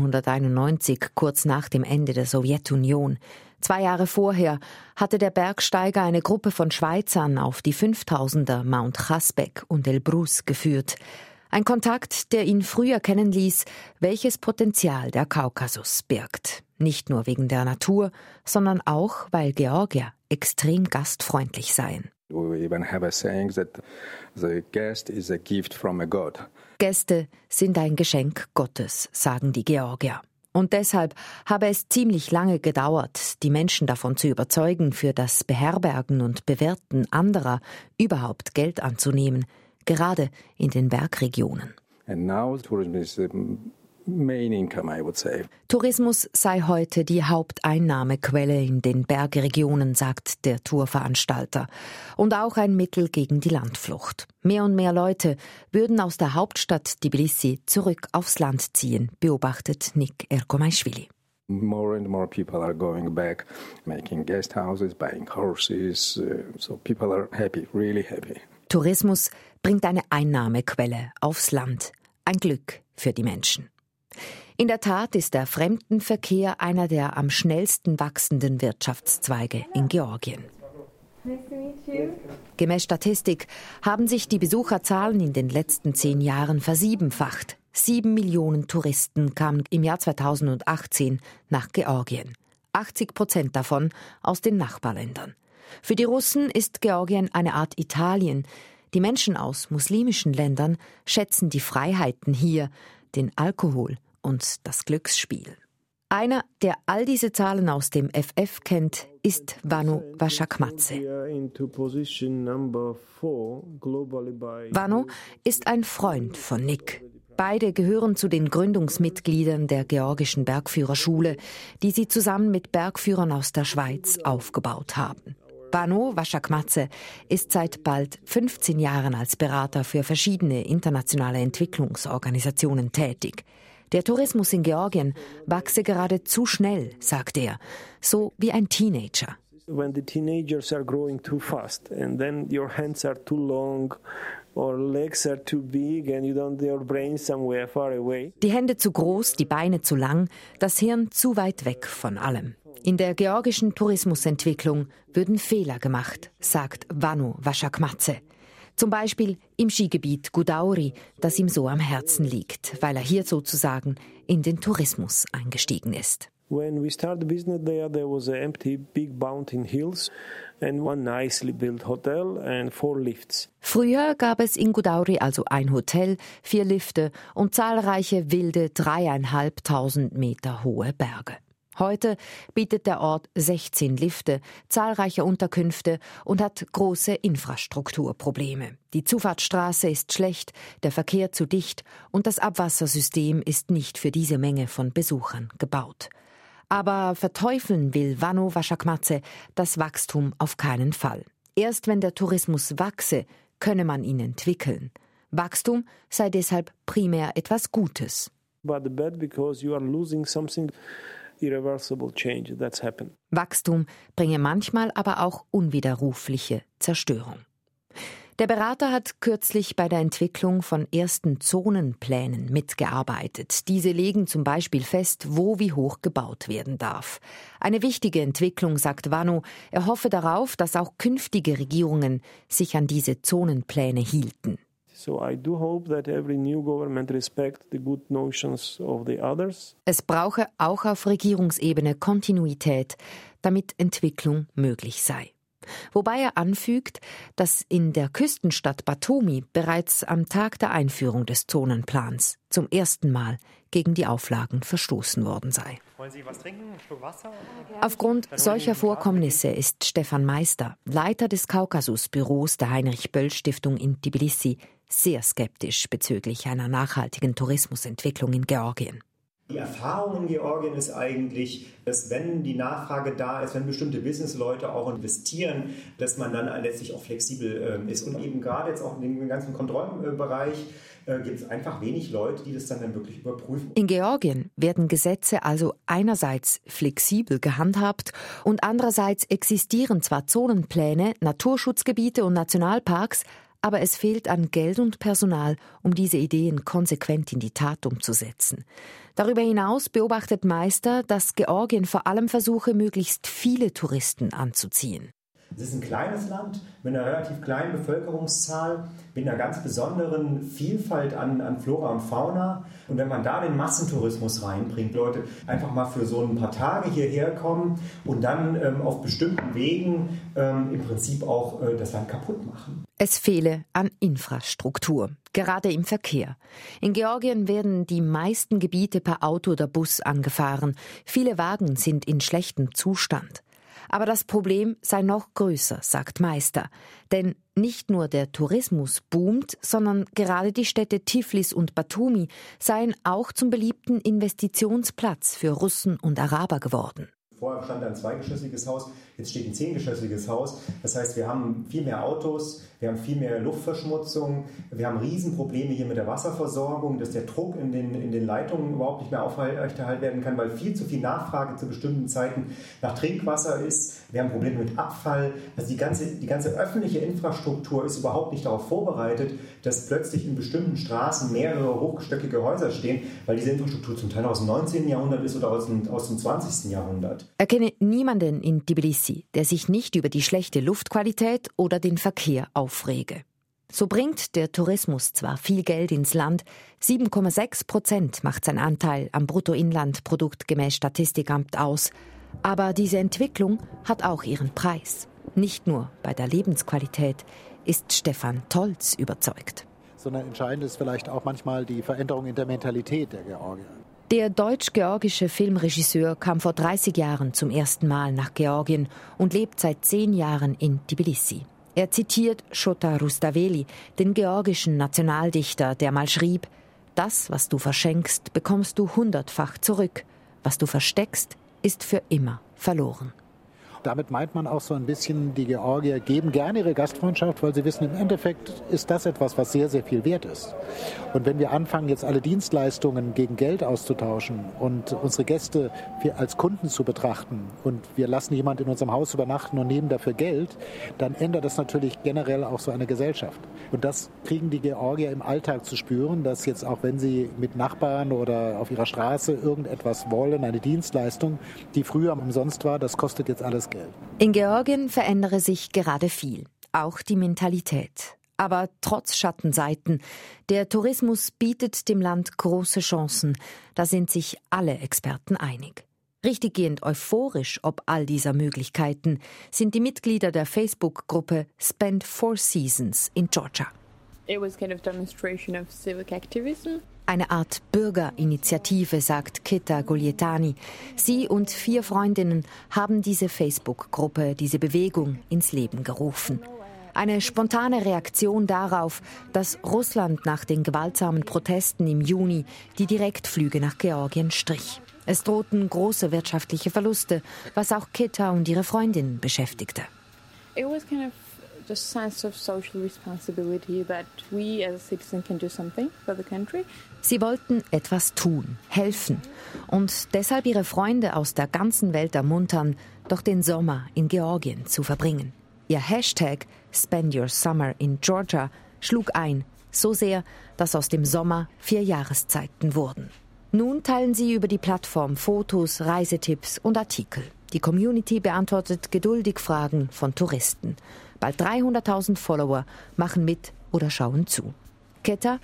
1991, kurz nach dem Ende der Sowjetunion. 2 Jahre vorher hatte der Bergsteiger eine Gruppe von Schweizern auf die 5000er Mount Chasbek und Elbrus geführt. Ein Kontakt, der ihn früh erkennen ließ, welches Potenzial der Kaukasus birgt. Nicht nur wegen der Natur, sondern auch, weil Georgier extrem gastfreundlich seien. We even have a saying that the guest is a gift from a god. Gäste sind ein Geschenk Gottes, sagen die Georgier. Und deshalb habe es ziemlich lange gedauert, die Menschen davon zu überzeugen, für das Beherbergen und Bewirten anderer überhaupt Geld anzunehmen, gerade in den Bergregionen. And now tourism is main income, I would say. Tourismus sei heute die Haupteinnahmequelle in den Bergregionen, sagt der Tourveranstalter. Und auch ein Mittel gegen die Landflucht. Mehr und mehr Leute würden aus der Hauptstadt Tbilisi zurück aufs Land ziehen, beobachtet Nik Erkomaishvili. More and more people are going back, making guest houses, buying horses, so people are happy, really happy. Tourismus bringt eine Einnahmequelle aufs Land. Ein Glück für die Menschen. In der Tat ist der Fremdenverkehr einer der am schnellsten wachsenden Wirtschaftszweige in Georgien. Gemäß Statistik haben sich die Besucherzahlen in den letzten 10 Jahren versiebenfacht. 7 Millionen Touristen kamen im Jahr 2018 nach Georgien. 80% davon aus den Nachbarländern. Für die Russen ist Georgien eine Art Italien. Die Menschen aus muslimischen Ländern schätzen die Freiheiten hier, den Alkohol und das Glücksspiel. Einer, der all diese Zahlen aus dem FF kennt, ist Vano Washakmadze. Vano ist ein Freund von Nick. Beide gehören zu den Gründungsmitgliedern der georgischen Bergführerschule, die sie zusammen mit Bergführern aus der Schweiz aufgebaut haben. Vano Washakmadze ist seit bald 15 Jahren als Berater für verschiedene internationale Entwicklungsorganisationen tätig. Der Tourismus in Georgien wachse gerade zu schnell, sagt er, so wie ein Teenager. When the teenagers are growing too fast and then your hands are too long or legs are too big and you don't your brain somewhere far away. Die Hände zu groß, die Beine zu lang, das Hirn zu weit weg von allem. In der georgischen Tourismusentwicklung würden Fehler gemacht, sagt Vano Washakmadze. Zum Beispiel im Skigebiet Gudauri, das ihm so am Herzen liegt, weil er hier sozusagen in den Tourismus eingestiegen ist. When we started business there was an empty big mountain hills and one nicely built hotel and 4 lifts. Früher gab es in Gudauri also ein Hotel, 4 Lifte und zahlreiche wilde 3.500 Meter hohe Berge. Heute bietet der Ort 16 Lifte, zahlreiche Unterkünfte und hat große Infrastrukturprobleme. Die Zufahrtsstraße ist schlecht, der Verkehr zu dicht und das Abwassersystem ist nicht für diese Menge von Besuchern gebaut. Aber verteufeln will Vano Washakmadze das Wachstum auf keinen Fall. Erst wenn der Tourismus wachse, könne man ihn entwickeln. Wachstum sei deshalb primär etwas Gutes. But bad because you are losing something. Irreversible change that's happened. Wachstum bringe manchmal aber auch unwiderrufliche Zerstörung. Der Berater hat kürzlich bei der Entwicklung von ersten Zonenplänen mitgearbeitet. Diese legen zum Beispiel fest, wo wie hoch gebaut werden darf. Eine wichtige Entwicklung, sagt Vano. Er hoffe darauf, dass auch künftige Regierungen sich an diese Zonenpläne hielten. So I do hope that every new government respect the good notions of the others. Es brauche auch auf Regierungsebene Kontinuität, damit Entwicklung möglich sei. Wobei er anfügt, dass in der Küstenstadt Batumi bereits am Tag der Einführung des Zonenplans zum ersten Mal gegen die Auflagen verstoßen worden sei. Wollen Sie was trinken? Ein Stück Wasser? Aufgrund solcher Vorkommnisse ist Stefan Meister, Leiter des Kaukasusbüros der Heinrich-Böll-Stiftung in Tbilisi, sehr skeptisch bezüglich einer nachhaltigen Tourismusentwicklung in Georgien. Die Erfahrung in Georgien ist eigentlich, dass wenn die Nachfrage da ist, wenn bestimmte Businessleute auch investieren, dass man dann letztlich auch flexibel ist. Und eben gerade jetzt auch in dem ganzen Kontrollbereich gibt es einfach wenig Leute, die das dann wirklich überprüfen. In Georgien werden Gesetze also einerseits flexibel gehandhabt und andererseits existieren zwar Zonenpläne, Naturschutzgebiete und Nationalparks, aber es fehlt an Geld und Personal, um diese Ideen konsequent in die Tat umzusetzen. Darüber hinaus beobachtet Meister, dass Georgien vor allem versuche, möglichst viele Touristen anzuziehen. Es ist ein kleines Land mit einer relativ kleinen Bevölkerungszahl, mit einer ganz besonderen Vielfalt an Flora und Fauna. Und wenn man da den Massentourismus reinbringt, Leute einfach mal für so ein paar Tage hierher kommen und dann auf bestimmten Wegen im Prinzip auch das Land kaputt machen. Es fehle an Infrastruktur, gerade im Verkehr. In Georgien werden die meisten Gebiete per Auto oder Bus angefahren. Viele Wagen sind in schlechtem Zustand. Aber das Problem sei noch größer, sagt Meister. Denn nicht nur der Tourismus boomt, sondern gerade die Städte Tiflis und Batumi seien auch zum beliebten Investitionsplatz für Russen und Araber geworden. Vorher stand ein 2-geschossiges Haus, jetzt steht ein 10-geschossiges Haus. Das heißt, wir haben viel mehr Autos, wir haben viel mehr Luftverschmutzung, wir haben Riesenprobleme hier mit der Wasserversorgung, dass der Druck in den Leitungen überhaupt nicht mehr aufrechterhalten werden kann, weil viel zu viel Nachfrage zu bestimmten Zeiten nach Trinkwasser ist. Wir haben Probleme mit Abfall. Also die ganze öffentliche Infrastruktur ist überhaupt nicht darauf vorbereitet, dass plötzlich in bestimmten Straßen mehrere hochgestöckige Häuser stehen, weil diese Infrastruktur zum Teil aus dem 19. Jahrhundert ist oder aus dem 20. Jahrhundert. Er kenne niemanden in Tbilisi, der sich nicht über die schlechte Luftqualität oder den Verkehr aufrege. So bringt der Tourismus zwar viel Geld ins Land, 7,6% macht sein Anteil am Bruttoinlandprodukt gemäß Statistikamt aus, aber diese Entwicklung hat auch ihren Preis. Nicht nur bei der Lebensqualität ist Stefan Tolz überzeugt. Sondern entscheidend ist vielleicht auch manchmal die Veränderung in der Mentalität der Georgier. Der deutsch-georgische Filmregisseur kam vor 30 Jahren zum ersten Mal nach Georgien und lebt seit 10 Jahren in Tbilisi. Er zitiert Shota Rustaveli, den georgischen Nationaldichter, der mal schrieb: Das, was du verschenkst, bekommst du 100-fach zurück. Was du versteckst, ist für immer verloren. Damit meint man auch so ein bisschen, die Georgier geben gerne ihre Gastfreundschaft, weil sie wissen, im Endeffekt ist das etwas, was sehr, sehr viel wert ist. Und wenn wir anfangen, jetzt alle Dienstleistungen gegen Geld auszutauschen und unsere Gäste als Kunden zu betrachten und wir lassen jemand in unserem Haus übernachten und nehmen dafür Geld, dann ändert das natürlich generell auch so eine Gesellschaft. Und das kriegen die Georgier im Alltag zu spüren, dass jetzt auch wenn sie mit Nachbarn oder auf ihrer Straße irgendetwas wollen, eine Dienstleistung, die früher umsonst war, das kostet jetzt alles Geld. In Georgien verändere sich gerade viel, auch die Mentalität. Aber trotz Schattenseiten, der Tourismus bietet dem Land große Chancen. Da sind sich alle Experten einig. Richtiggehend euphorisch ob all dieser Möglichkeiten sind die Mitglieder der Facebook-Gruppe Spend 4 Seasons in Georgia. It was kind of demonstration of civic activism. Eine Art Bürgerinitiative, sagt Keta Golietani. Sie und 4 Freundinnen haben diese Facebook-Gruppe, diese Bewegung ins Leben gerufen. Eine spontane Reaktion darauf, dass Russland nach den gewaltsamen Protesten im Juni die Direktflüge nach Georgien strich. Es drohten große wirtschaftliche Verluste, was auch Keta und ihre Freundinnen beschäftigte. It was kind of the sense of social responsibility that we as a citizen can do something for the country. Sie wollten etwas tun, helfen und deshalb ihre Freunde aus der ganzen Welt ermuntern, doch den Sommer in Georgien zu verbringen. Ihr Hashtag Spend Your Summer in Georgia schlug ein, so sehr, dass aus dem Sommer 4 Jahreszeiten wurden. Nun teilen sie über die Plattform Fotos, Reisetipps und Artikel. Die Community beantwortet geduldig Fragen von Touristen. Bald 300.000 Follower machen mit oder schauen zu. Keta,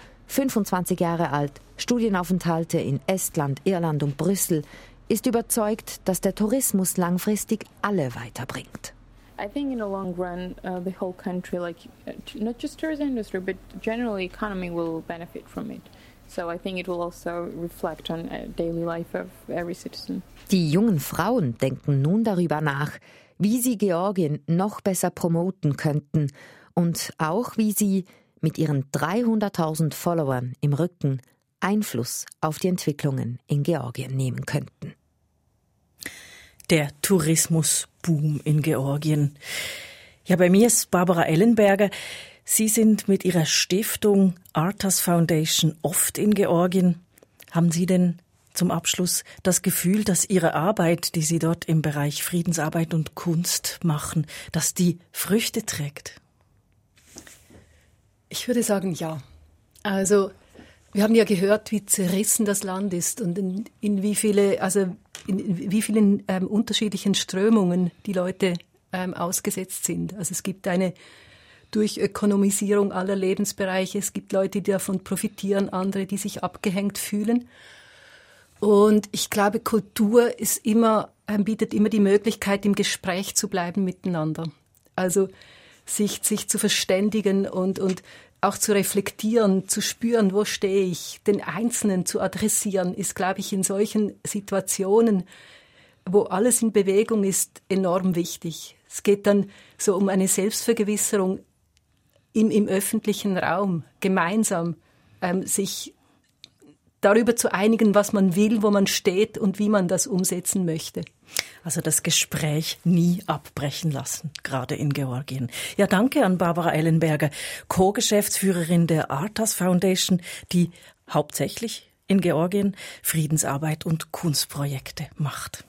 25 Jahre alt, Studienaufenthalte in Estland, Irland und Brüssel, ist überzeugt, dass der Tourismus langfristig alle weiterbringt. I think in the long run, the whole country, not just tourism industry, but generally economy will benefit from it. So I think it will also reflect on daily life of every citizen. Die jungen Frauen denken nun darüber nach, wie sie Georgien noch besser promoten könnten und auch wie sie mit ihren 300.000 Followern im Rücken Einfluss auf die Entwicklungen in Georgien nehmen könnten. Der Tourismusboom in Georgien. Ja, bei mir ist Barbara Ellenberger. Sie sind mit Ihrer Stiftung Artas Foundation oft in Georgien. Haben Sie denn zum Abschluss das Gefühl, dass Ihre Arbeit, die Sie dort im Bereich Friedensarbeit und Kunst machen, dass die Früchte trägt? Ich würde sagen, ja. Also, wir haben ja gehört, wie zerrissen das Land ist und in wie vielen unterschiedlichen Strömungen die Leute ausgesetzt sind. Also es gibt eine Durchökonomisierung aller Lebensbereiche. Es gibt Leute, die davon profitieren, andere, die sich abgehängt fühlen. Und ich glaube, Kultur ist bietet immer die Möglichkeit, im Gespräch zu bleiben miteinander. Also sich zu verständigen und auch zu reflektieren, zu spüren, wo stehe ich, den Einzelnen zu adressieren, ist, glaube ich, in solchen Situationen, wo alles in Bewegung ist, enorm wichtig. Es geht dann so um eine Selbstvergewisserung im öffentlichen Raum, gemeinsam sich darüber zu einigen, was man will, wo man steht und wie man das umsetzen möchte. Also das Gespräch nie abbrechen lassen, gerade in Georgien. Ja, danke an Barbara Ellenberger, Co-Geschäftsführerin der Artas Foundation, die hauptsächlich in Georgien Friedensarbeit und Kunstprojekte macht.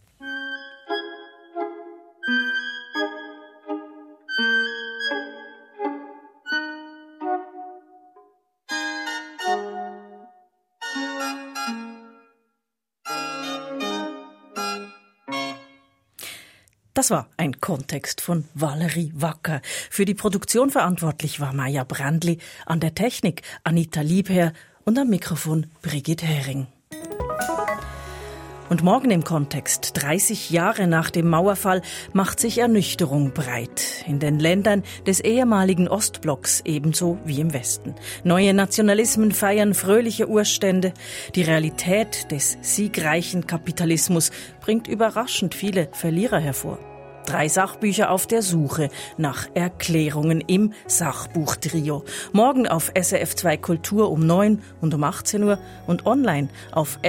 Das war ein Kontext von Valerie Wacker. Für die Produktion verantwortlich war Maja Brandli, an der Technik Anita Liebherr und am Mikrofon Brigitte Hering. Und morgen im Kontext, 30 Jahre nach dem Mauerfall, macht sich Ernüchterung breit. In den Ländern des ehemaligen Ostblocks ebenso wie im Westen. Neue Nationalismen feiern fröhliche Urstände. Die Realität des siegreichen Kapitalismus bringt überraschend viele Verlierer hervor. 3 Sachbücher auf der Suche nach Erklärungen im Sachbuchtrio. Morgen auf SRF 2 Kultur um 9 und um 18 Uhr und online auf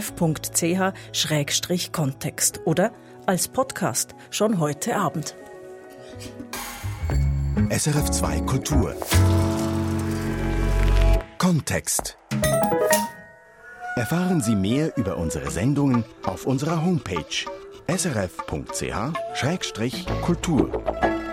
srf.ch/kontext oder als Podcast schon heute Abend. SRF 2 Kultur. Kontext. Erfahren Sie mehr über unsere Sendungen auf unserer Homepage srf.ch/kultur.